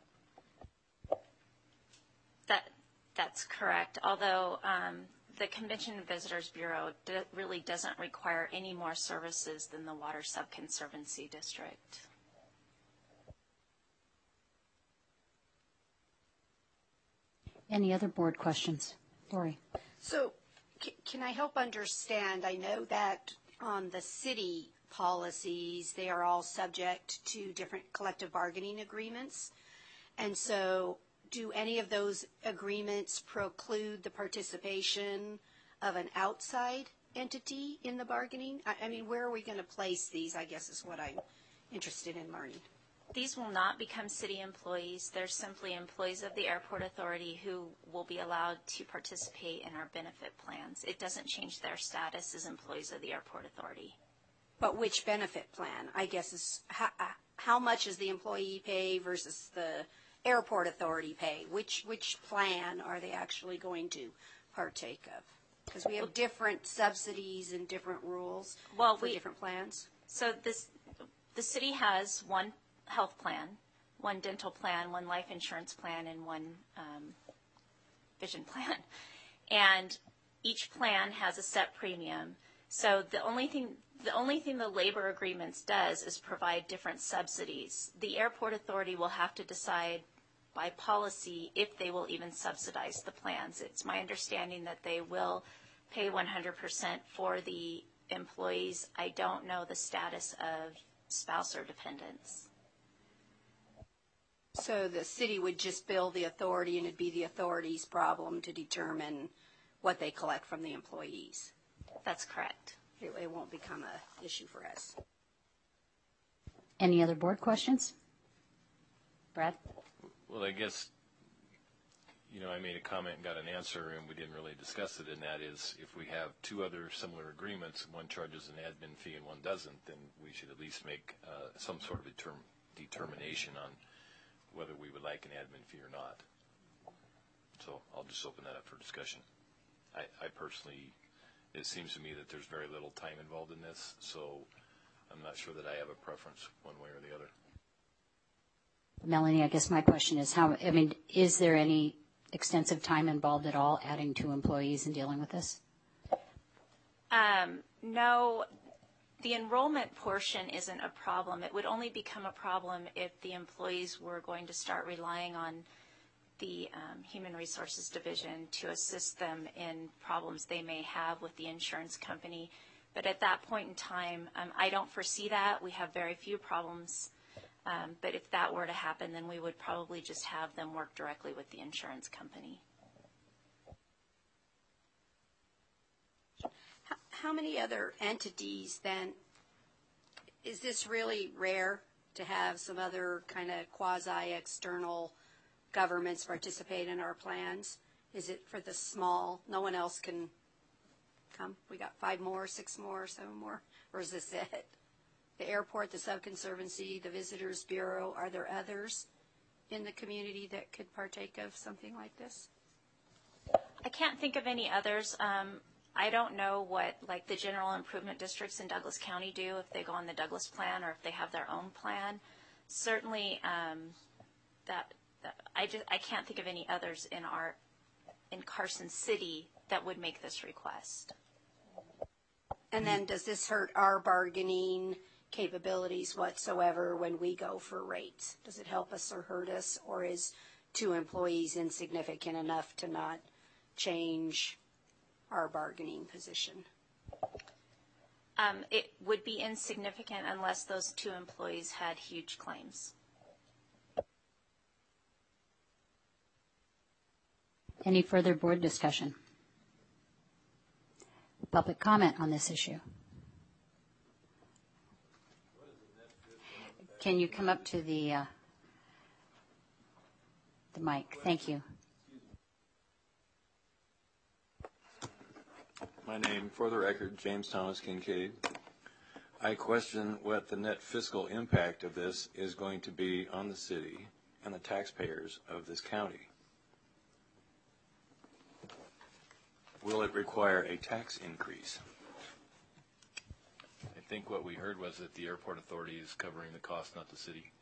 That's correct. Although the Convention and Visitors Bureau really doesn't require any more services than the Water Subconservancy District.
Any other board questions? Lori.
So can I help understand? I know that on the city policies, they are all subject to different collective bargaining agreements. And so do any of those agreements preclude the participation of an outside entity in the bargaining? I mean, where are we going to place these, I guess, is what I'm interested in learning.
These will not become city employees. They're simply employees of the airport authority who will be allowed to participate in our benefit plans. It doesn't change their status as employees of the airport authority.
But which benefit plan, I guess, is how much is the employee pay versus the airport authority pay? Which plan are they actually going to partake of? Because we have different subsidies and different rules for different plans.
So the city has one health plan, one dental plan, one life insurance plan, and one vision plan. And each plan has a set premium. So the only thing the labor agreements does is provide different subsidies. The airport authority will have to decide by policy if they will even subsidize the plans. It's my understanding that they will pay 100% for the employees. I don't know the status of spouse or dependents.
So the city would just bill the authority, and it'd be the authority's problem to determine what they collect from the employees.
That's correct.
It won't become an issue for us.
Any other board questions? Brad?
Well, I guess, I made a comment and got an answer, and we didn't really discuss it, and that is if we have two other similar agreements, one charges an admin fee and one doesn't, then we should at least make some sort of determination on whether we would like an admin fee or not. So I'll just open that up for discussion. I personally, it seems to me that there's very little time involved in this, so I'm not sure that I have a preference one way or the other.
Melanie, I guess my question is is there any extensive time involved at all adding two employees and dealing with this?
No, the enrollment portion isn't a problem. It would only become a problem if the employees were going to start relying on the Human Resources Division to assist them in problems they may have with the insurance company. But at that point in time, I don't foresee that. We have very few problems. But if that were to happen, then we would probably just have them work directly with the insurance company.
How many other entities then, is this really rare to have some other kind of quasi-external governments participate in our plans? Is it for the small, no one else can come? We got 5 more, 6 more, 7 more, or is this it? The airport, the Subconservancy, the Visitors Bureau, are there others in the community that could partake of something like this?
I can't think of any others. I don't know what the general improvement districts in Douglas County do, if they go on the Douglas plan or if they have their own plan. Certainly, I can't think of any others in Carson City that would make this request.
And then does this hurt our bargaining capabilities whatsoever when we go for rates? Does it help us or hurt us, or is 2 employees insignificant enough to not change our bargaining position?
It would be insignificant unless those 2 employees had huge claims.
Any further board discussion? Public comment on this issue? Can you come up to the mic? Thank you.
My name, for the record, James Thomas Kincaid. I question what the net fiscal impact of this is going to be on the city and the taxpayers of this county. Will it require a tax increase?
I think what we heard was that the airport authority is covering the cost, not the city.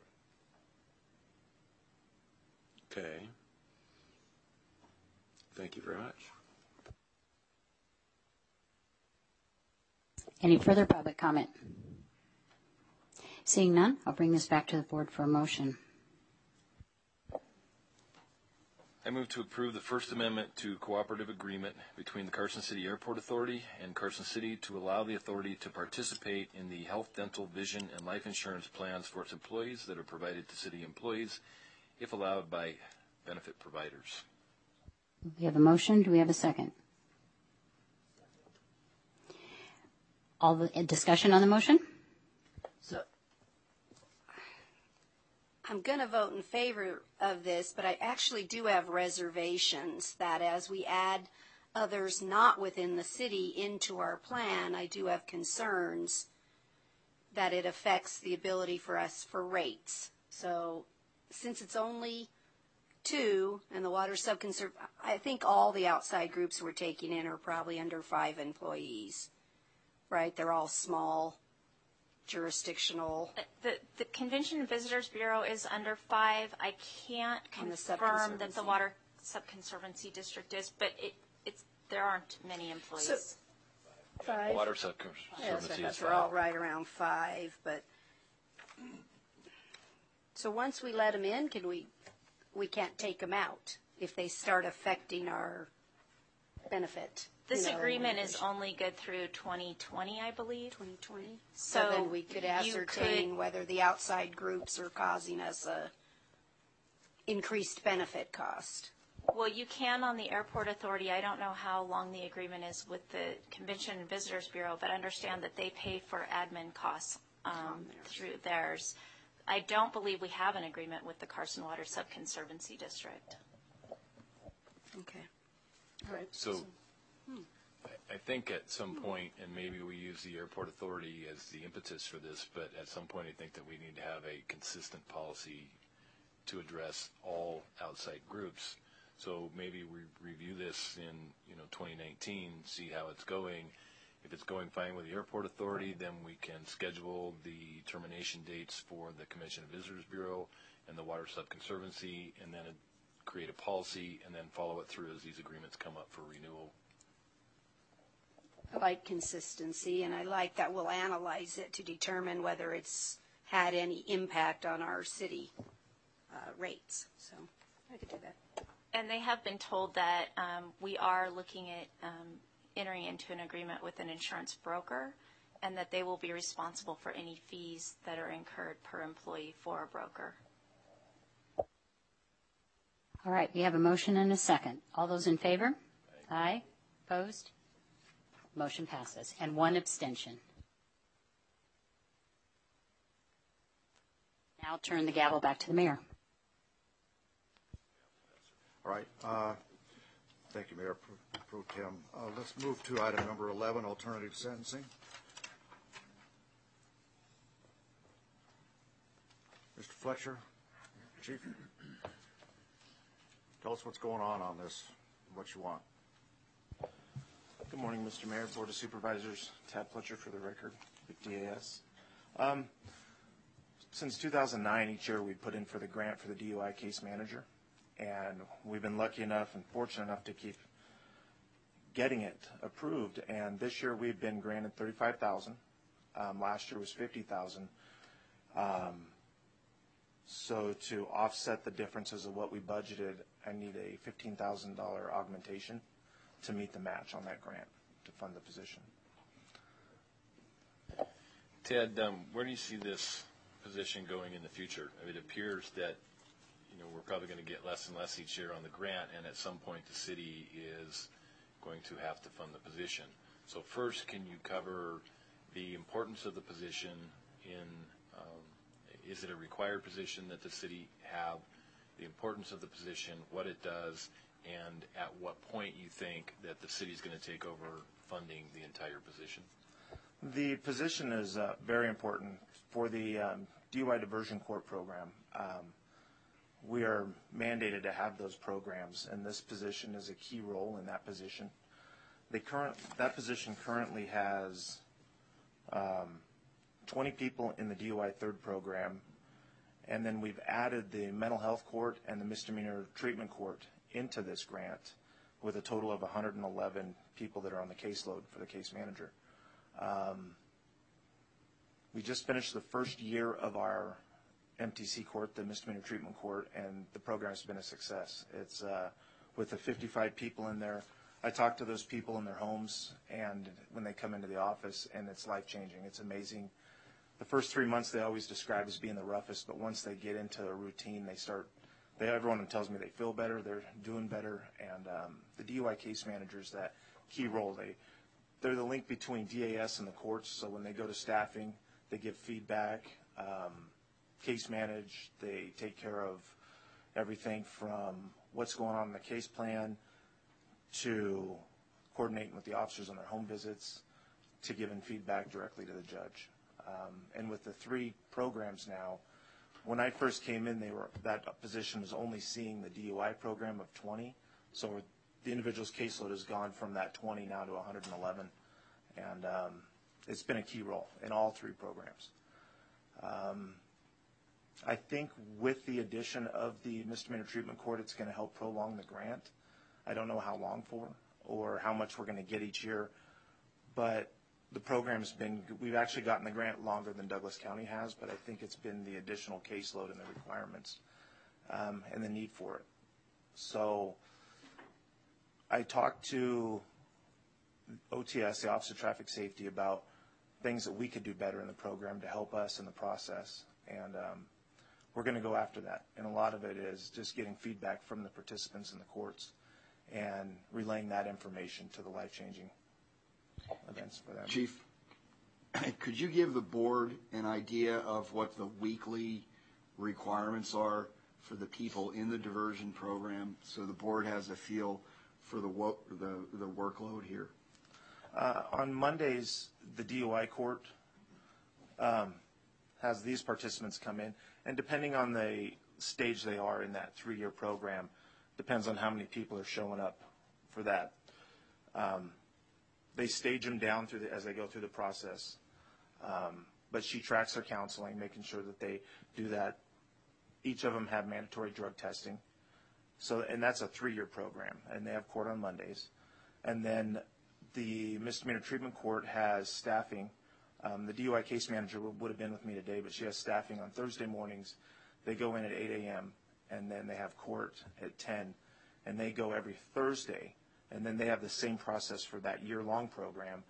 Okay. Thank you very much.
Any further public comment? Seeing none, I'll bring this back to the board for a motion.
I move to approve the First Amendment to cooperative agreement between the Carson City Airport Authority and Carson City to allow the authority to participate in the health, dental, vision, and life insurance plans for its employees that are provided to city employees, if allowed by benefit providers.
We have a motion. Do we have a second? All the discussion on the motion?
So I'm going to vote in favor of this, but I actually do have reservations that as we add others not within the city into our plan, I do have concerns that it affects the ability for us for rates. So since it's only 2 and the water subconserv, I think all the outside groups we're taking in are probably under 5 employees, right? They're all small, jurisdictional.
The Convention and Visitors Bureau is under 5. I can't
On the
confirm that the
Subconservancy.
Water Subconservancy District is, but there aren't many employees.
So, 5?
Water
Yes,
Subconservancy is
we're all right around 5, but so once we let them in, we can't take them out if they start affecting our benefit.
This
you know,
agreement is only good through 2020, I believe.
2020.
So
So then we could ascertain whether the outside groups are causing us a increased benefit cost.
Well, you can on the Airport Authority. I don't know how long the agreement is with the Convention and Visitors Bureau, but understand that they pay for admin costs through theirs. I don't believe we have an agreement with the Carson Water Subconservancy District.
Okay. All right.
So I think at some point, and maybe we use the airport authority as the impetus for this, but at some point I think that we need to have a consistent policy to address all outside groups. So maybe we review this in 2019, see how it's going. If it's going fine with the airport authority, then we can schedule the termination dates for the Convention and Visitors Bureau and the Water Subconservancy, and then create a policy and then follow it through as these agreements come up for renewal.
I like consistency, and I like that we'll analyze it to determine whether it's had any impact on our city rates. So I could do that.
And they have been told that we are looking at entering into an agreement with an insurance broker, and that they will be responsible for any fees that are incurred per employee for a broker.
All right, we have a motion and a second. All those in favor? Aye. Opposed? Motion passes. And 1 abstention. Now I'll turn the gavel back to the mayor.
All right. Thank you, Mayor Pro Tem. Let's move to item number 11, alternative sentencing. Mr. Fletcher, Chief, tell us what's going on this, what you want.
Good morning, Mr. Mayor, Board of Supervisors. Tad Fletcher for the record with DAS. Since 2009, each year we put in for the grant for the DUI case manager, and we've been lucky enough and fortunate enough to keep getting it approved. And this year we've been granted $35,000. Last year was $50,000. So to offset the differences of what we budgeted, I need a $15,000 augmentation to meet the match on that grant to fund the position.
Ted, where do you see this position going in the future? I mean, it appears that we're probably going to get less and less each year on the grant, and at some point the city is going to have to fund the position. So first, can you cover the importance of the position is it a required position that the city have, the importance of the position, what it does, and at what point you think that the city's going to take over funding the entire position?
The position is very important for the DUI diversion court program. We are mandated to have those programs, and this position is a key role in that position. That position currently has 20 people in the DUI third program, and then we've added the mental health court and the misdemeanor treatment court into this grant with a total of 111 people that are on the caseload for the case manager. We just finished the first year of our MTC court, the misdemeanor treatment court, and the program has been a success. It's with the 55 people in there. I talk to those people in their homes and when they come into the office, and it's life-changing. It's amazing. The first 3 months they always describe as being the roughest, but once they get into a routine, everyone tells me they feel better, they're doing better, and the DUI case managers, that key role, they're the link between DAS and the courts, so when they go to staffing, they give feedback, case manage, they take care of everything from what's going on in the case plan to coordinating with the officers on their home visits to giving feedback directly to the judge. And with the 3 programs now, when I first came in, that position was only seeing the DUI program of 20. So the individual's caseload has gone from that 20 now to 111. And it's been a key role in all 3 programs. I think with the addition of the misdemeanor treatment court, it's going to help prolong the grant. I don't know how long for or how much we're going to get each year, but the program's we've actually gotten the grant longer than Douglas County has, but I think it's been the additional caseload and the requirements and the need for it. So I talked to OTS, the Office of Traffic Safety, about things that we could do better in the program to help us in the process, and we're going to go after that. And a lot of it is just getting feedback from the participants in the courts and relaying that information to the life-changing events for them.
Chief, could you give the board an idea of what the weekly requirements are for the people in the diversion program so the board has a feel for the workload here?
On Mondays, the DUI court has these participants come in, and depending on the stage they are in that 3-year program, depends on how many people are showing up for that. They stage them down as they go through the process, but she tracks their counseling, making sure that they do that. Each of them have mandatory drug testing, and that's a 3-year program, and they have court on Mondays. And then the misdemeanor treatment court has staffing. The DUI case manager would have been with me today, but she has staffing on Thursday mornings. They go in at 8 a.m., and then they have court at 10, and they go every Thursday. And then they have the same process for that year-long program.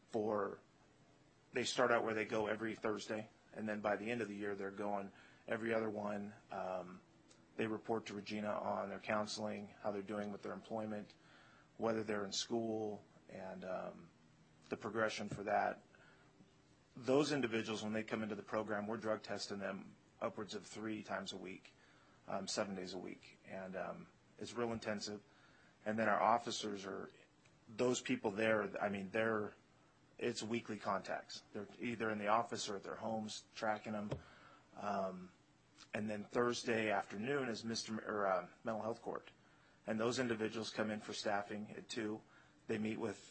They start out where they go every Thursday, and then by the end of the year, they're going every other one. They report to Regina on their counseling, how they're doing with their employment, whether they're in school, and the progression for that. Those individuals, when they come into the program, we're drug testing them upwards of 3 times a week, 7 days a week, and it's real intensive. And then our officers those people there, it's weekly contacts. They're either in the office or at their homes tracking them. And then Thursday afternoon is mental health court. And those individuals come in for staffing at 2. They meet with,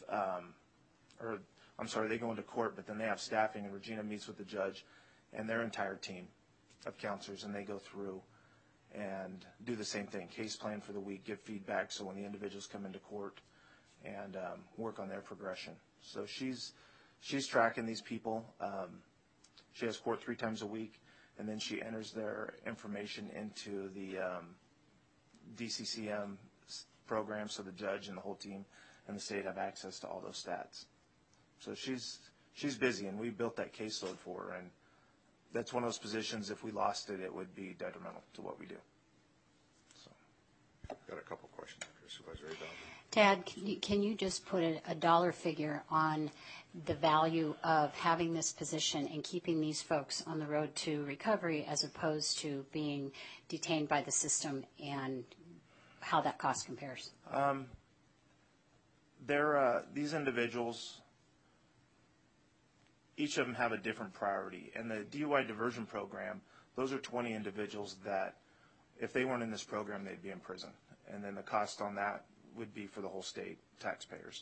they go into court, but then they have staffing, and Regina meets with the judge and their entire team of counselors, and they go through and do the same thing, case plan for the week, give feedback so when the individuals come into court and work on their progression. So she's tracking these people. She has court 3 times a week, and then she enters their information into the DCCM program so the judge and the whole team and the state have access to all those stats. So she's busy, and we built that caseload for her, and that's one of those positions, if we lost it, it would be detrimental to what we do. So,
got a couple questions after Supervisor Abel.
Tad, can you just put a dollar figure on the value of having this position and keeping these folks on the road to recovery as opposed to being detained by the system and how that cost compares?
These individuals, each of them have a different priority. And the DUI diversion program, those are 20 individuals that, if they weren't in this program, they'd be in prison. And then the cost on that would be for the whole state taxpayers.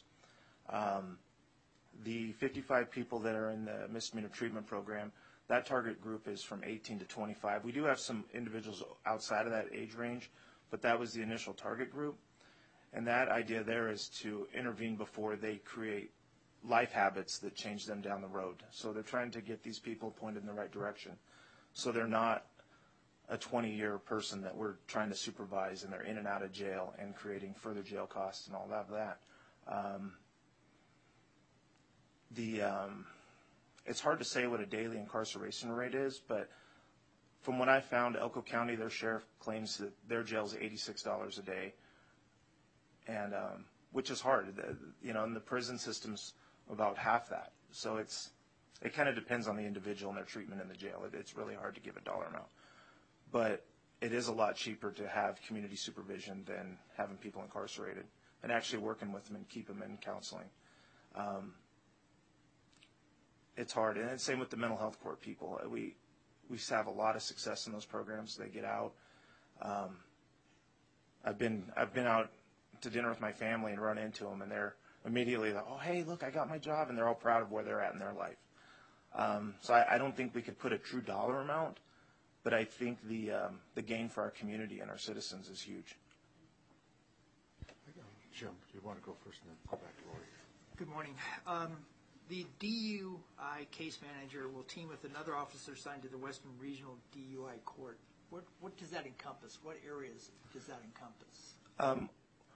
The 55 people that are in the misdemeanor treatment program, that target group is from 18 to 25. We do have some individuals outside of that age range, but that was the initial target group. And that idea there is to intervene before they create life habits that change them down the road. So they're trying to get these people pointed in the right direction. So they're not a 20-year person that we're trying to supervise and they're in and out of jail and creating further jail costs and all of that. It's hard to say what a daily incarceration rate is, but from what I found, Elko County, their sheriff claims that their jail is $86 a day, and which is hard. And the prison system's about half that. So it kind of depends on the individual and their treatment in the jail. It's really hard to give a dollar amount. But it is a lot cheaper to have community supervision than having people incarcerated and actually working with them and keep them in counseling. It's hard. And same with the mental health court people. We have a lot of success in those programs. They get out. I've been out to dinner with my family and run into them, and they're immediately like, oh, hey, look, I got my job, and they're all proud of where they're at in their life. So I don't think we could put a true dollar amount, but I think the gain for our community and our citizens is huge.
Jim, do you want to go first and then go back to Lori?
Good morning. The DUI case manager will team with another officer assigned to the Western Regional DUI Court. What does that encompass? What areas does that encompass?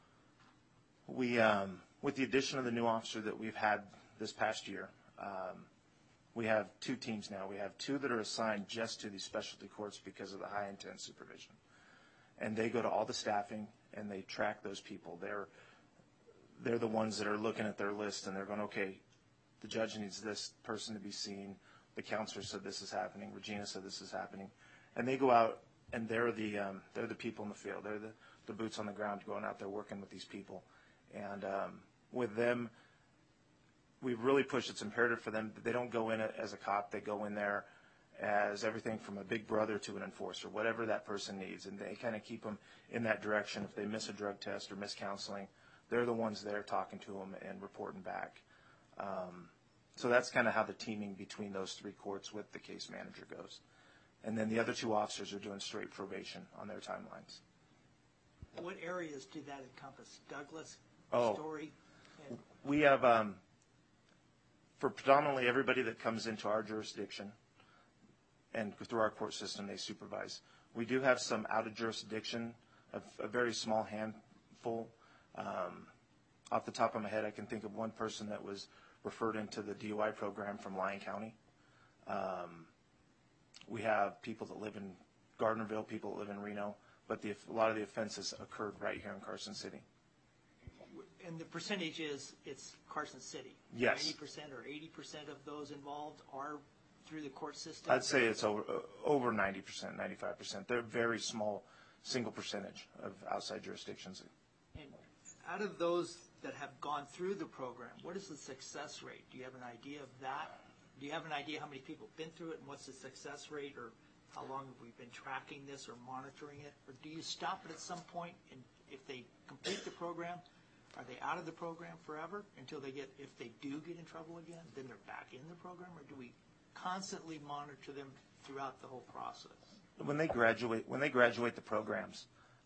With the addition of the new officer that we've had this past year, we have two teams now. We have two that are assigned just to these specialty courts because of the high intense supervision. And they go to all the staffing and they track those people. They're the ones that are looking at their list and they're going, okay, the judge needs this person to be seen. The counselor said this is happening. Regina said this is happening. And they go out and they're the people in the field. They're the boots on the ground going out there working with these people. And with them, we've really pushed, it's imperative for them that they don't go in as a cop. They go in there as everything from a big brother to an enforcer, whatever that person needs. And they kind of keep them in that direction. If they miss a drug test or miss counseling, they're the ones there talking to them and reporting back. So that's kind of how the teaming between those three courts with the case manager goes. And then the other two officers are doing straight probation on their timelines.
What areas do that encompass? Douglas, Story?
We have, for predominantly everybody that comes into our jurisdiction and through our court system, they supervise. We do have some out of jurisdiction, a very small handful. Off the top of my head, I can think of one person that was referred into the DUI program from Lyon County. We have people that live in Gardnerville, people that live in Reno, but a lot of the offenses occurred right here in Carson City.
And the percentage is it's Carson City?
Yes.
90% or 80% of those involved are through the court system?
I'd say it's over 90%, 95%. They're a very small single percentage of outside jurisdictions.
And out of those that have gone through the program, what is the success rate? Do you have an idea of that? Do you have an idea how many people have been through it and what's the success rate, or how long have we been tracking this or monitoring it? Or do you stop it at some point, and if they complete the program, are they out of the program forever until if they do get in trouble again, then they're back in the program? Or do we constantly monitor them throughout the whole process?
When they graduate the programs,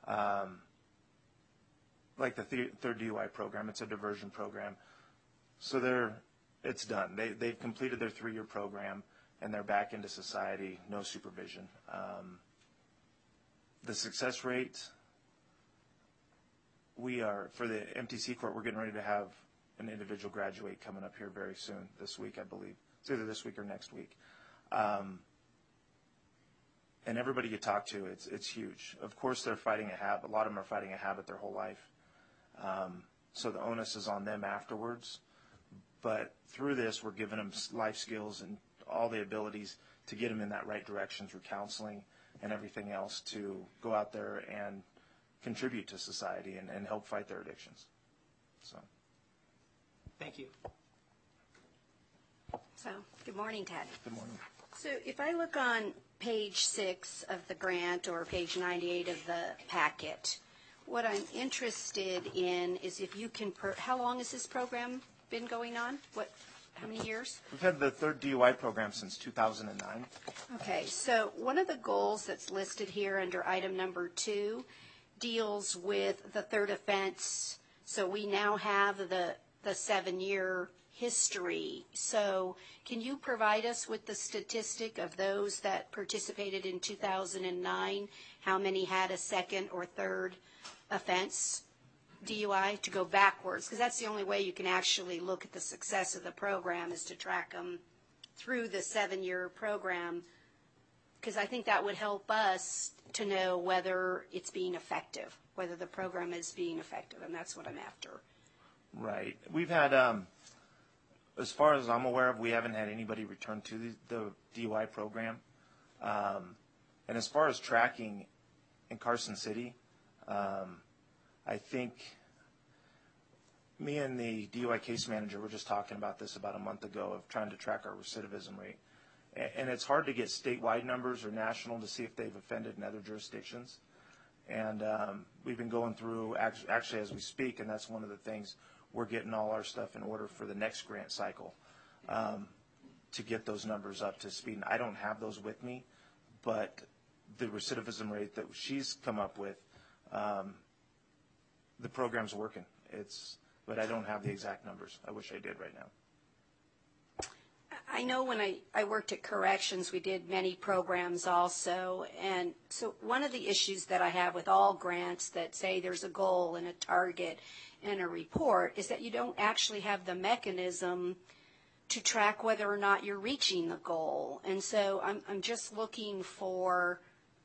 like the third DUI program, it's a diversion program. So it's done. They've completed their 3-year program, and they're back into society, no supervision. The success rate, for the MTC court, we're getting ready to have an individual graduate coming up here very soon, this week, I believe. It's either this week or next week. And everybody you talk to, it's huge. Of course, they're fighting a habit. A lot of them are fighting a habit their whole life. So the onus is on them afterwards. But through this, we're giving them life skills and all the abilities to get them in that right direction through counseling and everything else to go out there and contribute to society and help fight their addictions. So.
Thank you.
So, good morning, Ted.
Good morning.
So if I look on page 6 of the grant or page 98 of the packet, what I'm interested in is if you can, how long has this program been going on? How many years?
We've had the third DUI program since 2009.
Okay, so one of the goals that's listed here under item number 2 deals with the third offense. So we now have the 7-year history. So can you provide us with the statistic of those that participated in 2009? How many had a second or third offense, DUI, to go backwards? Because that's the only way you can actually look at the success of the program is to track them through the 7-year program, because I think that would help us to know whether it's being effective, whether the program is being effective, and that's what I'm after.
Right. We've had, as far as I'm aware of, we haven't had anybody return to the DUI program. And as far as tracking in Carson City, I think me and the DUI case manager were just talking about this about a month ago of trying to track our recidivism rate. And it's hard to get statewide numbers or national to see if they've offended in other jurisdictions. And we've been going through, actually as we speak, and that's one of the things, we're getting all our stuff in order for the next grant cycle to get those numbers up to speed. And I don't have those with me, but the recidivism rate that she's come up with, the program's working. But I don't have the exact numbers. I wish I did right now.
I know when I worked at corrections, we did many programs also. And so one of the issues that I have with all grants that say there's a goal and a target and a report is that you don't actually have the mechanism to track whether or not you're reaching the goal. And so I'm just looking for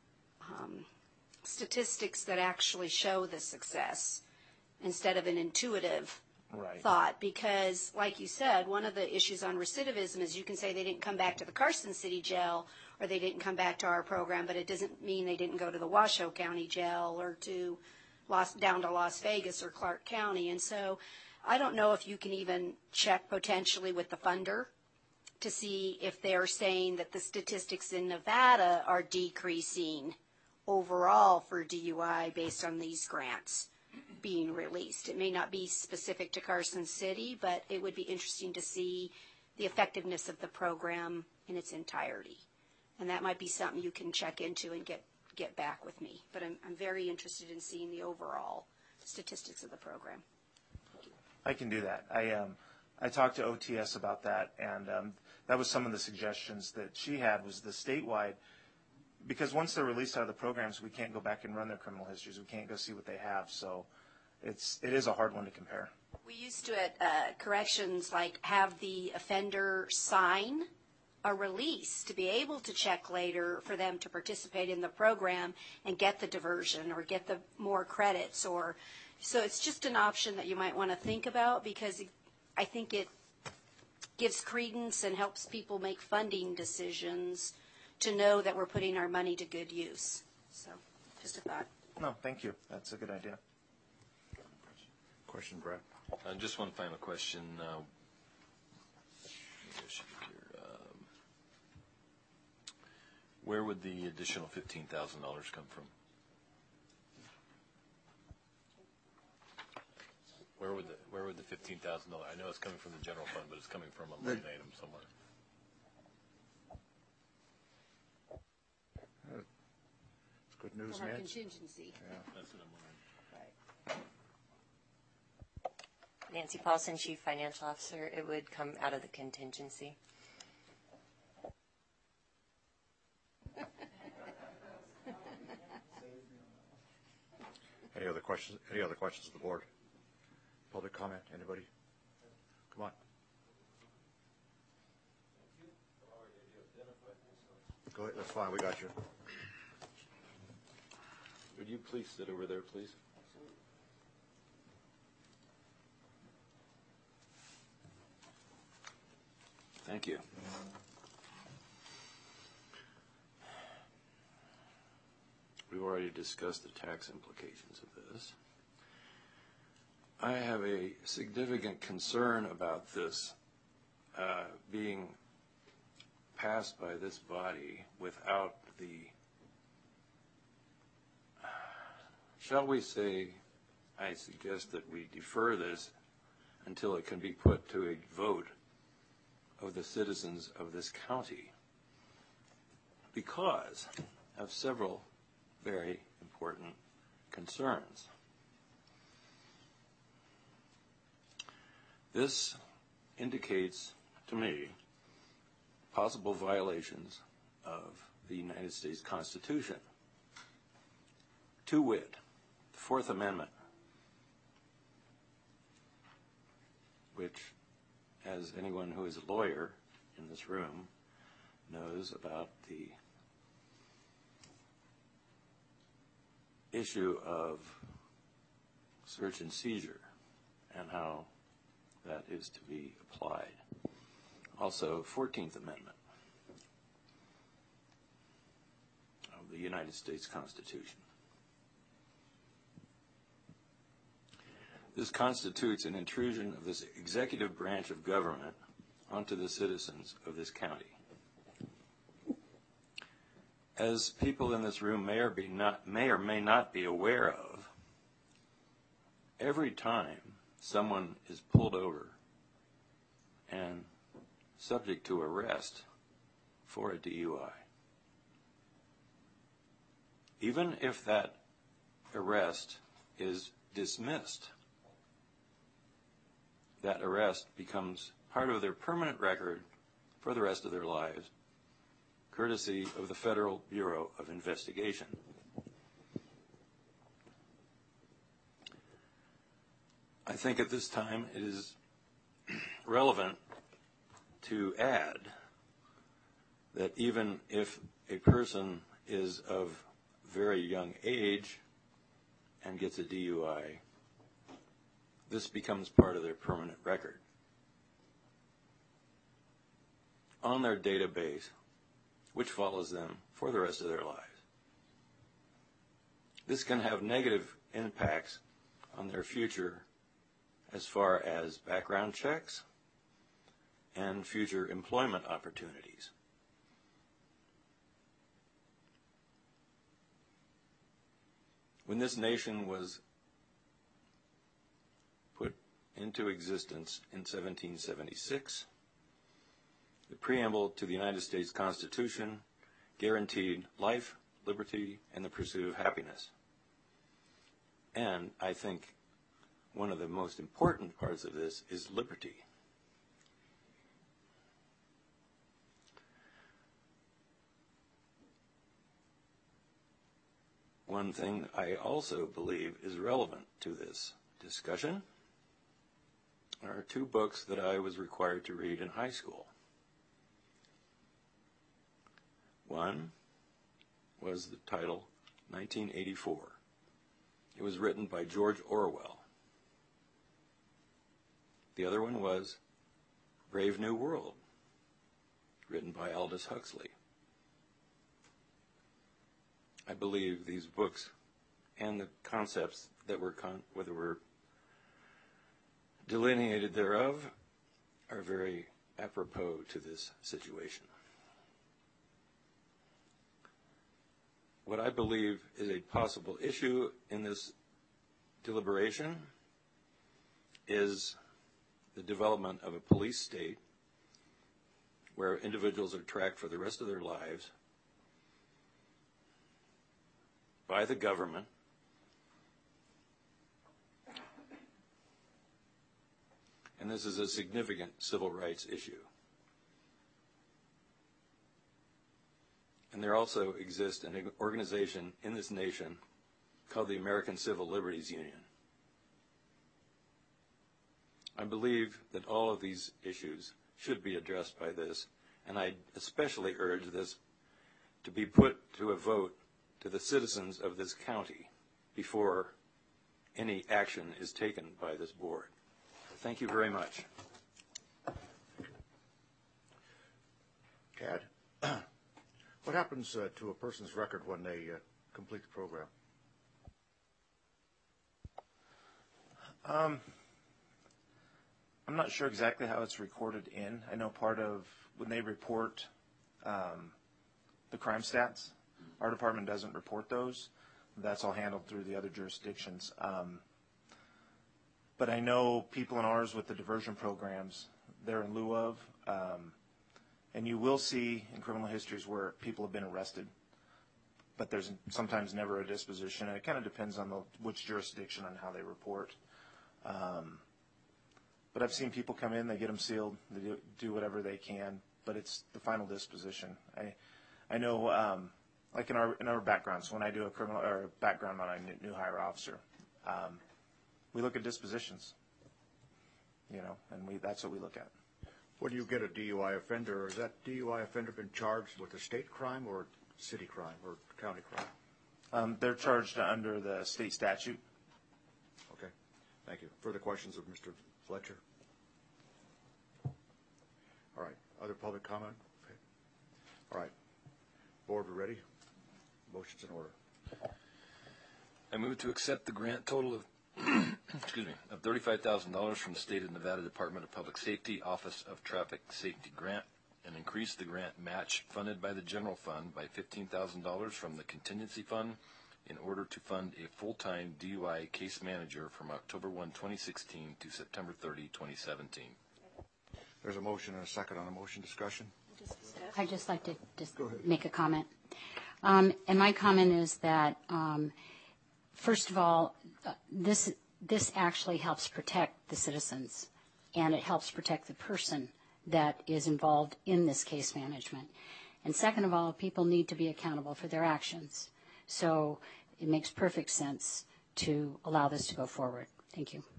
statistics that actually show the success instead of an intuitive thought, because like you said, one of the issues on recidivism is you can say they didn't come back to the Carson City jail or they didn't come back to our program, but it doesn't mean they didn't go to the Washoe County jail or down to Las Vegas or Clark County. And so I don't know if you can even check potentially with the funder to see if they're saying that the statistics in Nevada are decreasing overall for DUI based on these grants being released. It may not be specific to Carson City, but it would be interesting to see the effectiveness of the program in its entirety. And that might be something you can check into and get back with me. But I'm very interested in seeing the overall statistics of the program.
I can do that. I talked to OTS about that, and that was some of the suggestions that she had was the statewide, because once they're released out of the programs, we can't go back and run their criminal histories. We can't go see what they have. So it is a hard one to compare.
We used to at corrections have the offender sign a release to be able to check later for them to participate in the program and get the diversion or get the more credits. So it's just an option that you might want to think about, because I think it gives credence and helps people make funding decisions to know that we're putting our money to good use. So just a thought.
No, thank you. That's a good idea.
Question, Brad?
Just one final question. Where would the additional $15,000 come from? Where would the $15,000? I know it's coming from the general fund, but it's coming from a line item somewhere.
It's good news,
From our
man.
contingency.
Yeah.
That's what I'm wondering.
Right.
Nancy Paulson, Chief Financial Officer. It would come out of the contingency.
Any other questions? Any other questions of the board? Public comment? Anybody? Come on. Go ahead. That's fine. We got you.
Would you please sit over there, please? Thank you.
We
we've already discussed the tax implications of this. I have a significant concern about this being passed by this body without the, shall we say, I suggest that we defer this until it can be put to a vote of the citizens of this county because of several very important concerns. This indicates to me possible violations of the United States Constitution. To wit, the Fourth Amendment, which, as anyone who is a lawyer in this room knows about the issue of search and seizure and how that is to be applied. Also, 14th Amendment of the United States Constitution. This constitutes an intrusion of this executive branch of government onto the citizens of this county. As people in this room may or may not be aware of, every time someone is pulled over and subject to arrest for a DUI, even if that arrest is dismissed, that arrest becomes part of their permanent record for the rest of their lives, courtesy of the Federal Bureau of Investigation. I think at this time it is relevant to add that even if a person is of very young age and gets a DUI, this becomes part of their permanent record. On their database, which follows them for the rest of their lives. This can have negative impacts on their future as far as background checks and future employment opportunities. When this nation was put into existence in 1776, the preamble to the United States Constitution guaranteed life, liberty, and the pursuit of happiness. And I think one of the most important parts of this is liberty. One thing I also believe is relevant to this discussion are two books that I was required to read in high school. One was the title 1984. It was written by George Orwell. The other one was Brave New World, written by Aldous Huxley. I believe these books and the concepts that were delineated thereof are very apropos to this situation. What I believe is a possible issue in this deliberation is the development of a police state where individuals are tracked for the rest of their lives by the government and this is a significant civil rights issue. And there also exists an organization in this nation called the American Civil Liberties Union. I believe that all of these issues should be addressed by this, and I especially urge this to be put to a vote to the citizens of this county before any action is taken by this board. Thank you very much.
Tad, what happens to a person's record when they complete the program?
I'm not sure exactly how it's recorded in. I know part of when they report the crime stats, our department doesn't report those. That's all handled through the other jurisdictions. But I know people in ours with the diversion programs, they're in lieu of, and you will see in criminal histories where people have been arrested, but there's sometimes never a disposition. And it kind of depends on which jurisdiction and how they report. But I've seen people come in, they get them sealed, they do whatever they can, but it's the final disposition. I know, like in our backgrounds, when I do a criminal or a background on a new hire officer, we look at dispositions, and that's what we look at.
When you get a DUI offender, has that DUI offender been charged with a state crime or city crime or county crime?
They're charged under the state statute.
Okay, thank you. Further questions of Mr. Fletcher? All right, other public comment? Okay. All right, board, we're ready? Motion's in order.
I move to accept the grant total of of $35,000 from the State of Nevada Department of Public Safety Office of Traffic Safety Grant and increase the grant match funded by the general fund by $15,000 from the contingency fund in order to fund a full-time DUI case manager from October 1, 2016 to September 30, 2017.
There's a motion and a second on the motion. Discussion?
I'd just like to make a comment. And my comment is that, first of all, this actually helps protect the citizens, and it helps protect the person that is involved in this case management. And second of all, people need to be accountable for their actions. So it makes perfect sense to allow this to go forward. Thank you.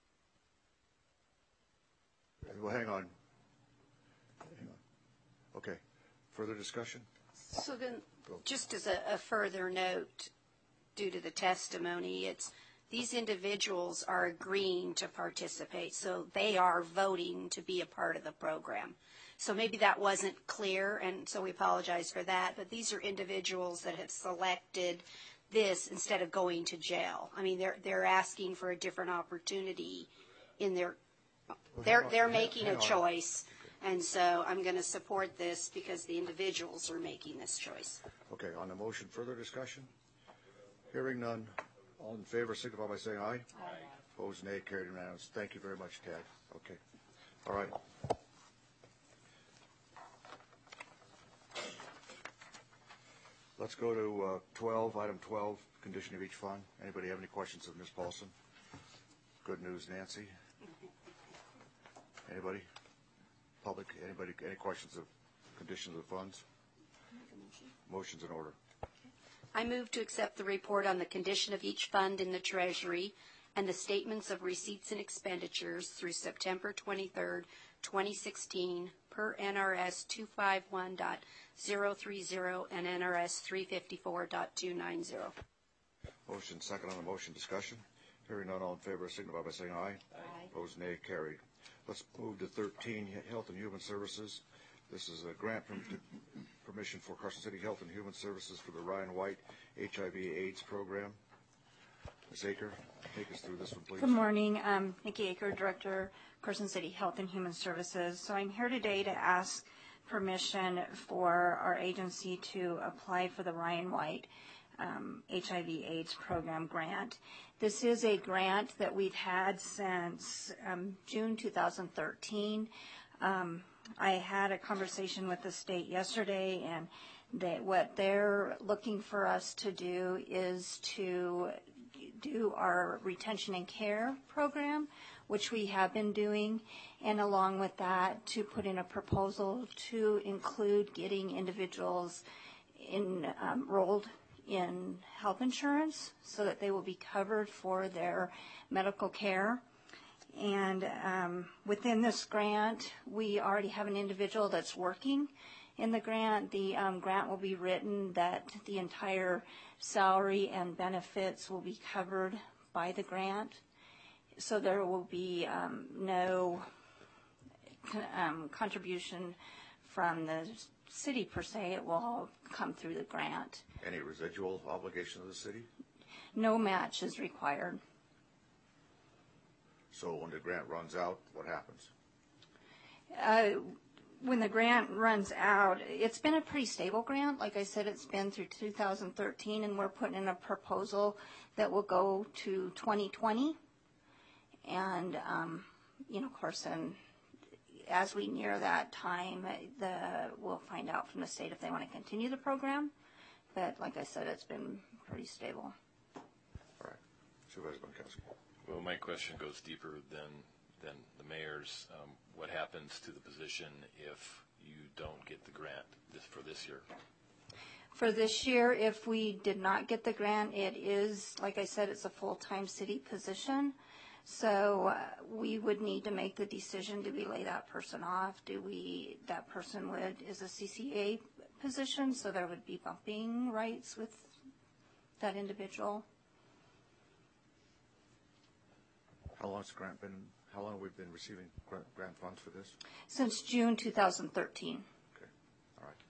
Well, hang on. Okay. Further discussion?
So then, just as a further note, due to the testimony, these individuals are agreeing to participate, so they are voting to be a part of the program. So maybe that wasn't clear, and so we apologize for that, but these are individuals that have selected this instead of going to jail. I mean, they're asking for a different opportunity in they're making a choice, and so I'm going to support this because the individuals are making this choice.
Okay, on the motion, further discussion? Hearing none. All in favor, signify by saying aye. Aye. Opposed, nay. Carried unanimous. Thank you very much, Tad. Okay. All right. Let's go to 12, item 12, condition of each fund. Anybody have any questions of Ms. Paulson? Good news, Nancy. Anybody? Public? Anybody? Any questions of conditions of funds? Motion's in order.
I move to accept the report on the condition of each fund in the Treasury and the statements of receipts and expenditures through September 23rd, 2016 per NRS 251.030 and NRS 354.290.
Motion second on the motion. Discussion. Hearing none, all in favor signify by saying aye. Aye. Opposed, nay. Carried. Let's move to 13, Health and Human Services. This is a grant permission for Carson City Health and Human Services for the Ryan White HIV/AIDS program. Ms. Aker, take us through this one, please.
Good morning. Nikki Aker, Director, Carson City Health and Human Services. So I'm here today to ask permission for our agency to apply for the Ryan White HIV/AIDS program grant. This is a grant that we've had since June 2013. I had a conversation with the state yesterday, and what they're looking for us to do is to do our retention and care program, which we have been doing, and along with that, to put in a proposal to include getting individuals enrolled in health insurance so that they will be covered for their medical care. And within this grant, we already have an individual that's working in the grant. The grant will be written that the entire salary and benefits will be covered by the grant. So there will be no contribution from the city per se. It will all come through the grant.
Any residual obligation of the city?
No match is required.
So when the grant runs out, what happens?
When the grant runs out, it's been a pretty stable grant. Like I said, it's been through 2013, and we're putting in a proposal that will go to 2020. And, of course, and as we near that time, we'll find out from the state if they want to continue the program. But like I said, it's been pretty stable.
All right. Supervisor Bonkowski.
Well, my question goes deeper than the mayor's. What happens to the position if you don't get the grant for this year?
For this year, if we did not get the grant, it is, like I said, it's a full-time city position. So we would need to make the decision, do we lay that person off? That person is a CCA position, so there would be bumping rights with that individual.
How long have we been receiving grant funds for this?
Since June 2013.
Okay. All right.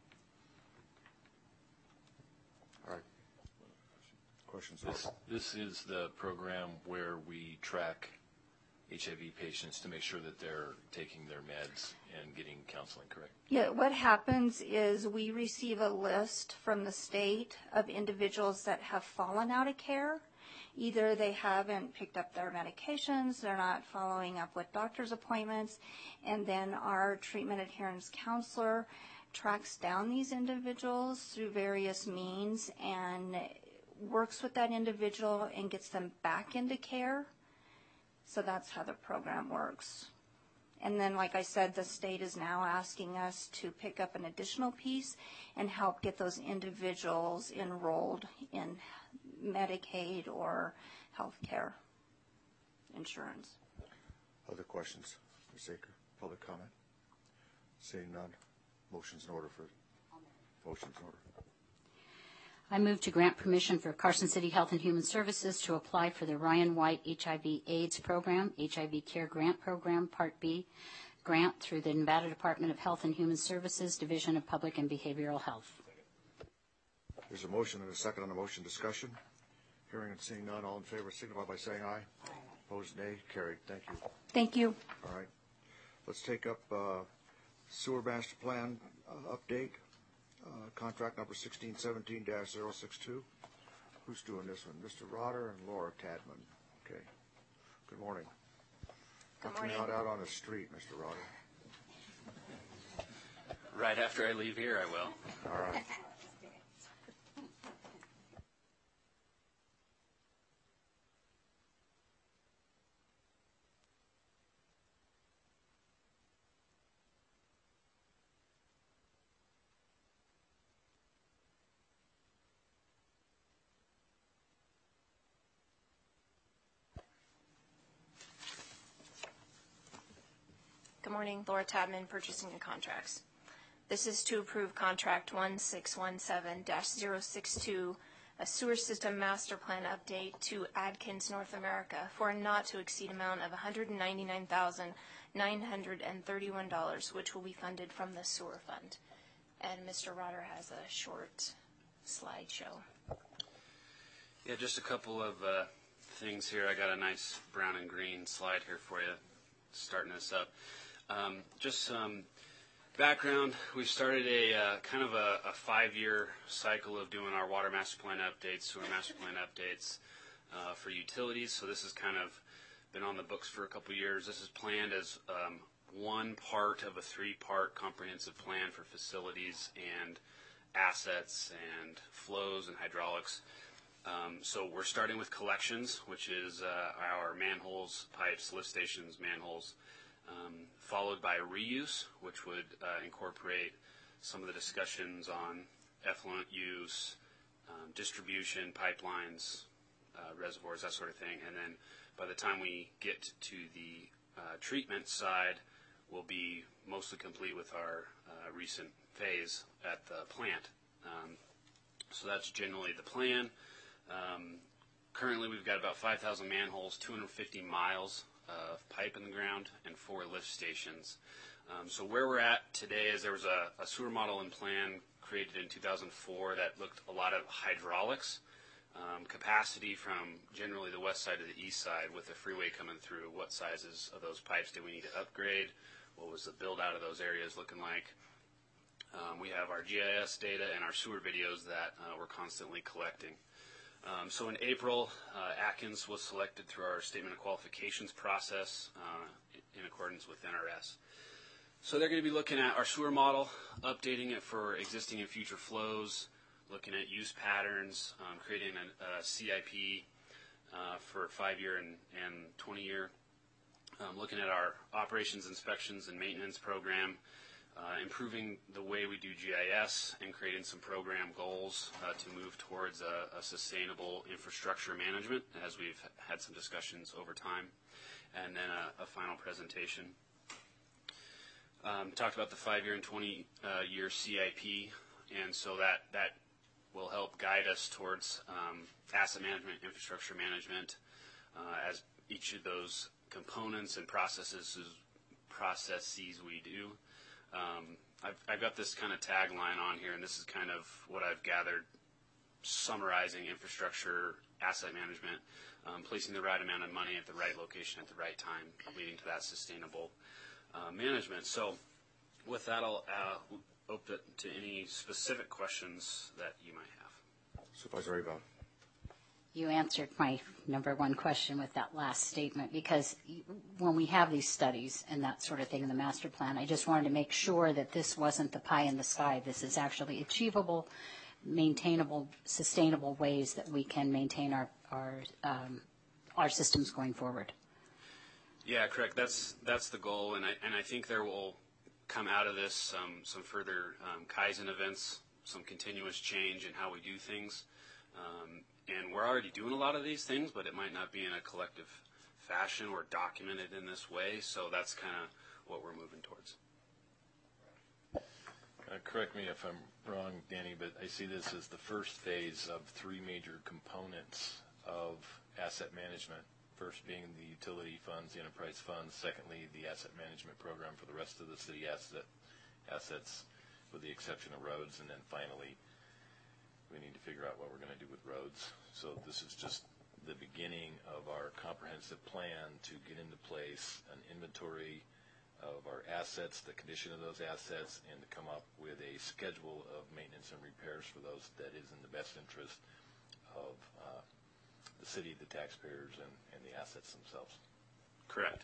All right. Questions?
This is the program where we track HIV patients to make sure that they're taking their meds and getting counseling, correct?
Yeah, what happens is we receive a list from the state of individuals that have fallen out of care. Either they haven't picked up their medications, they're not following up with doctor's appointments, and then our treatment adherence counselor tracks down these individuals through various means and works with that individual and gets them back into care. So that's how the program works. And then, like I said, the state is now asking us to pick up an additional piece and help get those individuals enrolled in Medicaid or health care insurance.
Other questions? Ms. Aker, public comment? Seeing none, motion's in order.
I move to grant permission for Carson City Health and Human Services to apply for the Ryan White HIV/AIDS Program, HIV Care Grant Program, Part B, grant through the Nevada Department of Health and Human Services, Division of Public and Behavioral Health.
There's a motion and a second on the motion. Discussion. Hearing and seeing none, all in favor signify by saying aye. Aye. Opposed, nay. Carried. Thank you.
Thank you.
All right. Let's take up sewer master plan update. Contract number 1617-062. Who's doing this one? Mr. Rotter and Laura Tadman. Okay. Good morning.
Good morning.
Not out on the street, Mr. Rotter.
Right after I leave here, I will.
All right.
Good morning, Laura Tadman, Purchasing and Contracts. This is to approve contract 1617-062, a sewer system master plan update to Adkins North America for a not to exceed amount of $199,931, which will be funded from the sewer fund. And Mr. Rotter has a short slideshow.
Yeah, just a couple of things here. I got a nice brown and green slide here for you, starting this up. Just some background. We've started a kind of a 5-year cycle of doing our water master plan updates, sewer master plan updates for utilities. So this has kind of been on the books for a couple of years. This is planned as one part of a 3-part comprehensive plan for facilities and assets and flows and hydraulics. So we're starting with collections, which is our manholes, pipes, lift stations, manholes. Followed by reuse, which would incorporate some of the discussions on effluent use, distribution, pipelines, reservoirs, that sort of thing. And then by the time we get to the treatment side, we'll be mostly complete with our recent phase at the plant. So that's generally the plan. Currently, we've got about 5,000 manholes, 250 miles of pipe in the ground, and 4 lift stations. So where we're at today is there was a sewer model and plan created in 2004 that looked a lot of hydraulics, capacity from generally the west side to the east side with the freeway coming through. What sizes of those pipes do we need to upgrade? What was the build out of those areas looking like? We have our GIS data and our sewer videos that we're constantly collecting. So in April, Atkins was selected through our statement of qualifications process in accordance with NRS. So they're going to be looking at our sewer model, updating it for existing and future flows, looking at use patterns, creating a CIP for 5-year and 20-year, looking at our operations, inspections, and maintenance program, improving the way we do GIS, and creating some program goals to move towards a sustainable infrastructure management, as we've had some discussions over time, and then a final presentation. Talked about the 5-year and 20-year CIP, and so that will help guide us towards asset management, infrastructure management, as each of those components and processes we do. I've got this kind of tagline on here, and this is kind of what I've gathered, summarizing infrastructure, asset management, placing the right amount of money at the right location at the right time, leading to that sustainable management. So with that, I'll open it to any specific questions that you might have.
Supervisor Avon.
You answered my number one question with that last statement, because when we have these studies and that sort of thing in the master plan, I just wanted to make sure that this wasn't the pie in the sky. This is actually achievable, maintainable, sustainable ways that we can maintain our systems going forward.
Yeah, correct. That's the goal, and I think there will come out of this some further Kaizen events, some continuous change in how we do things. And we're already doing a lot of these things, but it might not be in a collective fashion or documented in this way. So that's kind of what we're moving towards.
Correct me if I'm wrong, Danny, but I see this as the first phase of 3 major components of asset management. First being the utility funds, the enterprise funds. Secondly, the asset management program for the rest of the city assets, with the exception of roads. And then finally, we need to figure out what we're going to do with roads. So this is just the beginning of our comprehensive plan to get into place an inventory of our assets, the condition of those assets, and to come up with a schedule of maintenance and repairs for those that is in the best interest of the city, the taxpayers, and the assets themselves.
Correct.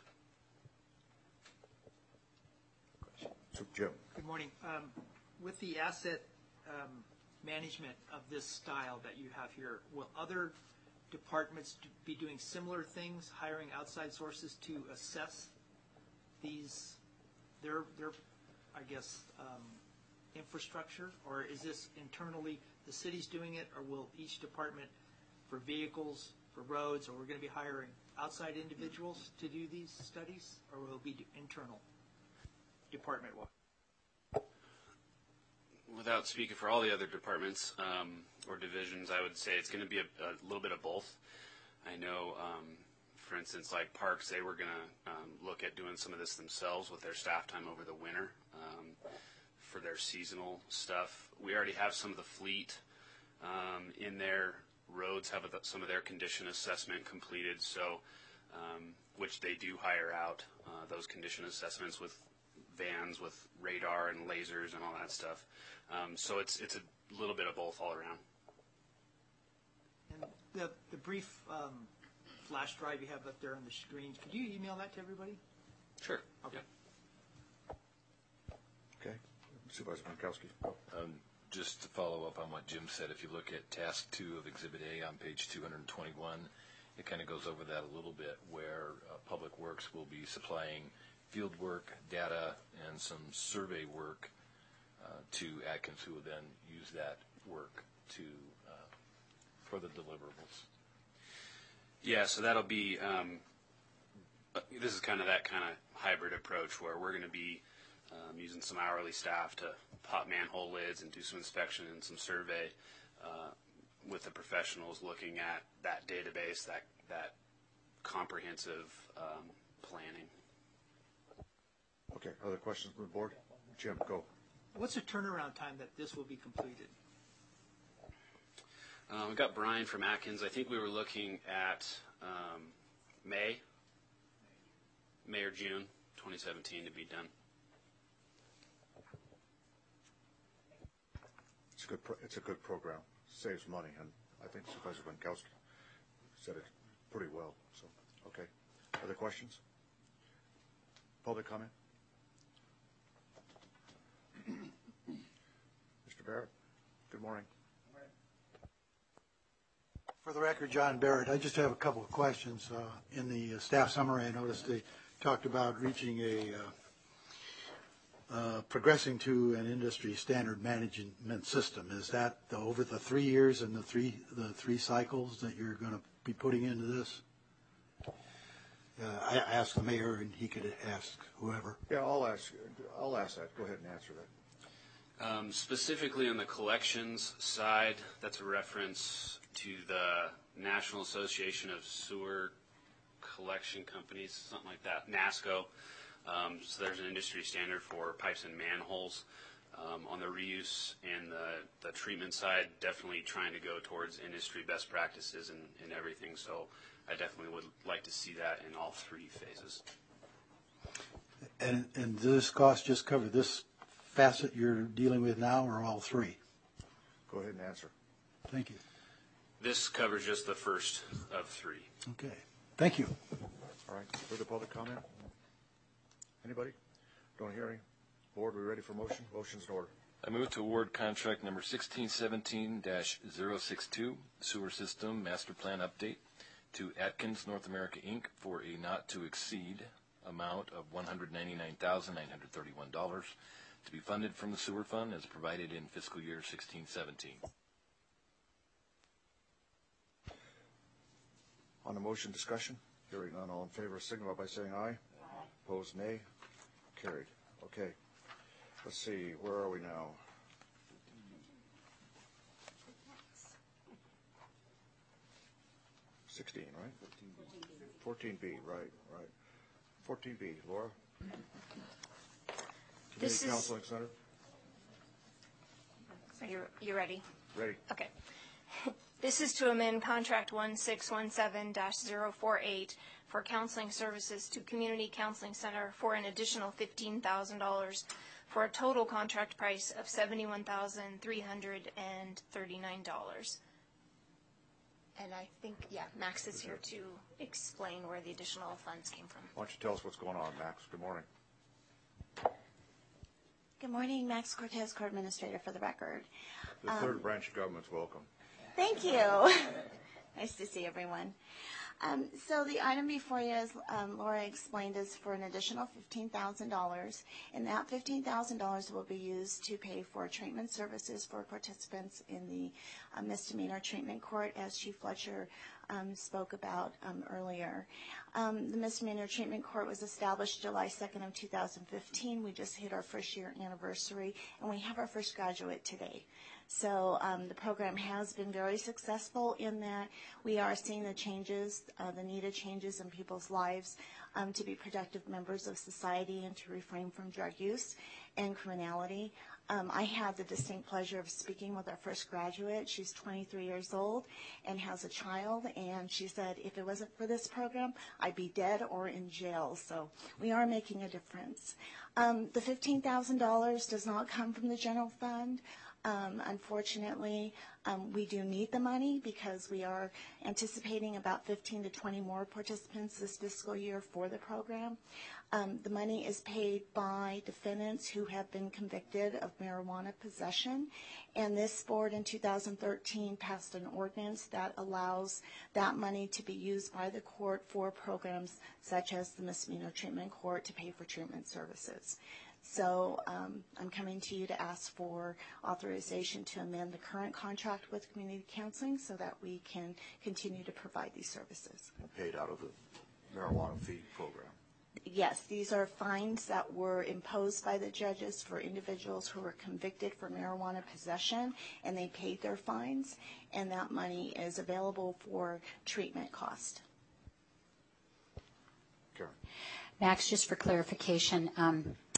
Jim.
Good morning. With the asset management of this style that you have here, will other departments be doing similar things, hiring outside sources to assess their I guess, infrastructure? Or is this internally the city's doing it, or will each department, for vehicles, for roads, or we're going to be hiring outside individuals to do these studies, or will it be internal, department-wide?
Without speaking for all the other departments or divisions, I would say it's going to be a little bit of both. I know, for instance, like Parks, they were going to look at doing some of this themselves with their staff time over the winter for their seasonal stuff. We already have some of the fleet in their roads have some of their condition assessment completed, so which they do hire out those condition assessments with vans with radar and lasers and all that stuff. So it's a little bit of both all around.
And the brief flash drive you have up there on the screen, could you email that to everybody?
Sure.
Okay.
Okay. Supervisor Bonkowski.
Just to follow up on what Jim said, if you look at Task 2 of Exhibit A on page 221, it kind of goes over that a little bit, where Public Works will be supplying field work, data, and some survey work to Atkins, who will then use that work to for the deliverables.
Yeah, so that'll be this is kind of that kind of hybrid approach where we're going to be using some hourly staff to pop manhole lids and do some inspection and some survey with the professionals looking at that database, that comprehensive planning.
Okay. Other questions from the board? Jim, go.
What's the turnaround time that this will be completed?
We got Brian from Atkins. I think we were looking at May or June 2017 to be done.
It's a good program. Saves money, and I think Supervisor Bankowski said it pretty well. So, okay. Other questions? Public comment? Mr. Barrett, good morning.
For the record, John Barrett, I just have a couple of questions. In the staff summary, I noticed they talked about reaching progressing to an industry standard management system. Is that over the 3 years and the three cycles that you're going to be putting into this? I asked the mayor, and he could ask whoever.
Yeah, I'll ask that. Go ahead and answer that.
Specifically on the collections side, that's a reference to the National Association of Sewer Collection Companies, something like that, NASCO. So there's an industry standard for pipes and manholes. On the reuse and the treatment side, definitely trying to go towards industry best practices and everything. So I definitely would like to see that in all three phases.
And does this cost just cover this facet you're dealing with now, or all three?
Go ahead and answer.
Thank you.
This covers just the first of three.
Okay. Thank you.
All right. Further public comment? Anybody? Don't hear any? Board, we ready for motion? Motion's in order.
I move to award contract number 1617-062, Sewer System Master Plan Update, to Atkins North America, Inc. for a not-to-exceed amount of $199,931 to be funded from the sewer fund as provided in fiscal year 1617.
On the motion, discussion? Hearing none, all in favor signify by saying aye. Opposed, nay. Carried. Okay. Let's see, where are we now? $16, right? 14B, right. 14B, Laura?
This
Community Counseling Center?
So you ready?
Ready.
Okay. This is to amend contract 1617-048 for counseling services to Community Counseling Center for an additional $15,000 for a total contract price of $71,339. And I think, Max is here to explain where the additional funds came from.
Why don't you tell us what's going on, Max? Good morning.
Good morning, Max Cortez, Court Administrator for the record.
The third branch of government's welcome.
Thank you. Nice to see everyone. So the item before you, as Laura explained, is for an additional $15,000, and that $15,000 will be used to pay for treatment services for participants in the misdemeanor treatment court, as Chief Fletcher spoke about earlier. The misdemeanor treatment court was established July 2nd of 2015. We just hit our first year anniversary, and we have our first graduate today. So the program has been very successful in that we are seeing the changes, the needed changes in people's lives to be productive members of society and to refrain from drug use and criminality. I had the distinct pleasure of speaking with our first graduate. She's 23 years old and has a child, and she said, if it wasn't for this program, I'd be dead or in jail. So we are making a difference. The $15,000 does not come from the general fund. Unfortunately, we do need the money because we are anticipating about 15 to 20 more participants this fiscal year for the program. The money is paid by defendants who have been convicted of marijuana possession, and this board in 2013 passed an ordinance that allows that money to be used by the court for programs such as the misdemeanor treatment court to pay for treatment services. So I'm coming to you to ask for authorization to amend the current contract with community counseling so that we can continue to provide these services.
Paid out of the marijuana fee program.
Yes, these are fines that were imposed by the judges for individuals who were convicted for marijuana possession, and they paid their fines, and that money is available for treatment cost.
Karen.
Max, just for clarification,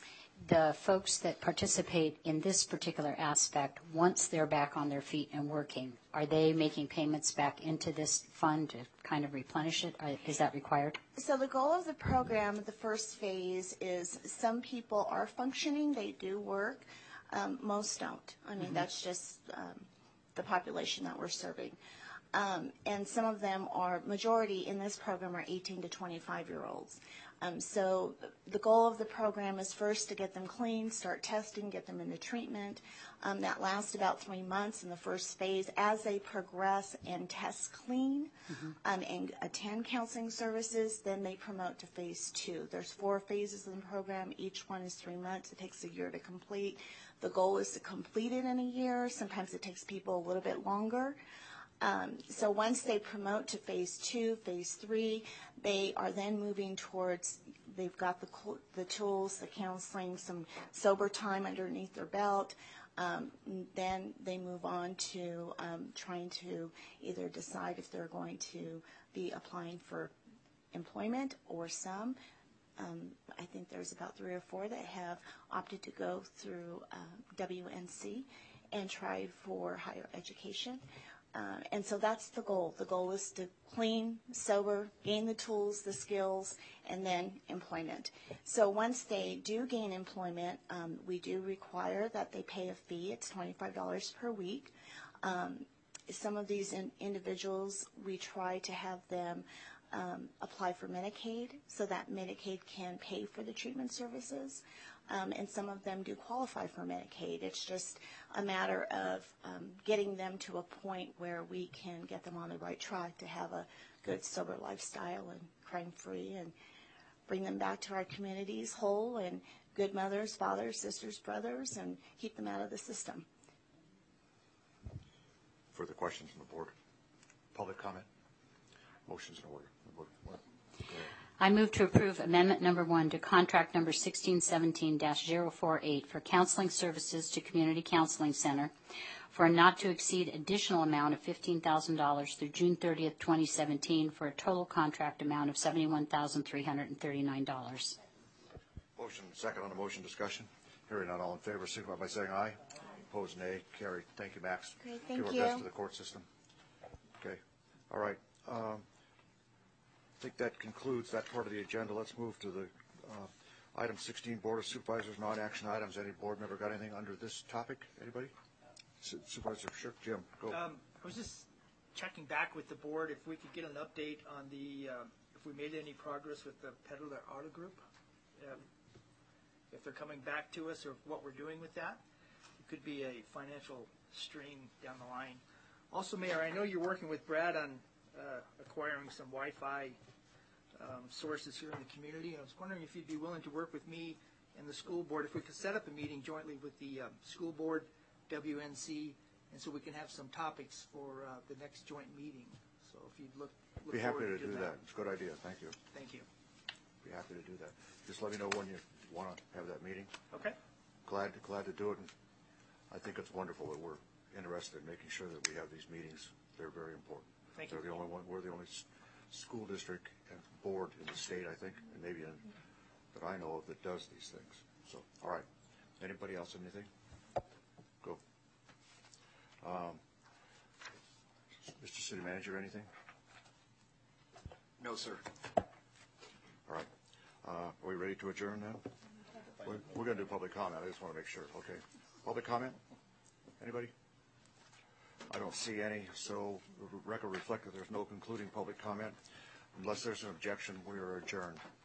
the folks that participate in this particular aspect, once they're back on their feet and working, are they making payments back into this fund to kind of replenish it? Is that required?
So the goal of the program, the first phase, is some people are functioning, they do work, most don't. I mean, that's just the population that we're serving. And some of them are, majority in this program are 18 to 25-year-olds. So the goal of the program is first to get them clean, start testing, get them into treatment. That lasts about 3 months in the first phase. As they progress and test clean and attend counseling services, then they promote to phase 2. There's 4 phases in the program. Each one is 3 months. It takes a year to complete. The goal is to complete it in a year. Sometimes it takes people a little bit longer. So once they promote to phase 2, phase 3, they are then moving towards, they've got the tools, the counseling, some sober time underneath their belt. Then they move on to trying to either decide if they're going to be applying for employment, or some. I think there's about 3 or 4 that have opted to go through WNC and try for higher education. And so that's the goal. The goal is to clean, sober, gain the tools, the skills, and then employment. So once they do gain employment, we do require that they pay a fee. It's $25 per week. Some of these individuals, we try to have them apply for Medicaid so that Medicaid can pay for the treatment services. And some of them do qualify for Medicaid. It's just a matter of getting them to a point where we can get them on the right track to have a good, sober lifestyle and crime-free, and bring them back to our communities whole and good mothers, fathers, sisters, brothers, and keep them out of the system.
Further questions from the board? Public comment? Motion's in order.
I move to approve amendment number 1 to contract number 1617-048 for counseling services to Community Counseling Center for a not to exceed additional amount of $15,000 through June 30th, 2017, for a total contract amount of $71,339.
Motion second on the motion. Discussion. Hearing none, all in favor signify by saying aye. Opposed, nay. Carried. Thank you, Max.
Great, thank
Give
you.
our best to the court system. Okay. All right. I think that concludes that part of the agenda. Let's move to the item 16, Board of Supervisors, non-action items. Any board member got anything under this topic? Anybody? Supervisor Shirk, Jim, go.
I was just checking back with the board if we could get an update on the, if we made any progress with the Peddler Auto Group, if they're coming back to us, or what we're doing with that. It could be a financial stream down the line. Also, Mayor, I know you're working with Brad on acquiring some Wi-Fi sources here in the community. I was wondering if you'd be willing to work with me and the school board, if we could set up a meeting jointly with the school board, WNC, and so we can have some topics for the next joint meeting. So if you'd look
Be happy
forward
to do that. It's a good idea. Thank you.
Thank you.
Be happy to do that. Just let me know when you want to have that meeting.
Okay.
Glad to do it. And I think it's wonderful that we're interested in making sure that we have these meetings. They're very important.
Thank you.
We're the only school district and board in the state, I think, and maybe that I know of, that does these things. So, all right. Anybody else anything? Go. Mr. City Manager, anything?
No, sir.
All right. Are we ready to adjourn now? We're going to do public comment. I just want to make sure. Okay. Public comment? Anybody? I don't see any, so record reflect that there's no concluding public comment. Unless there's an objection, we are adjourned.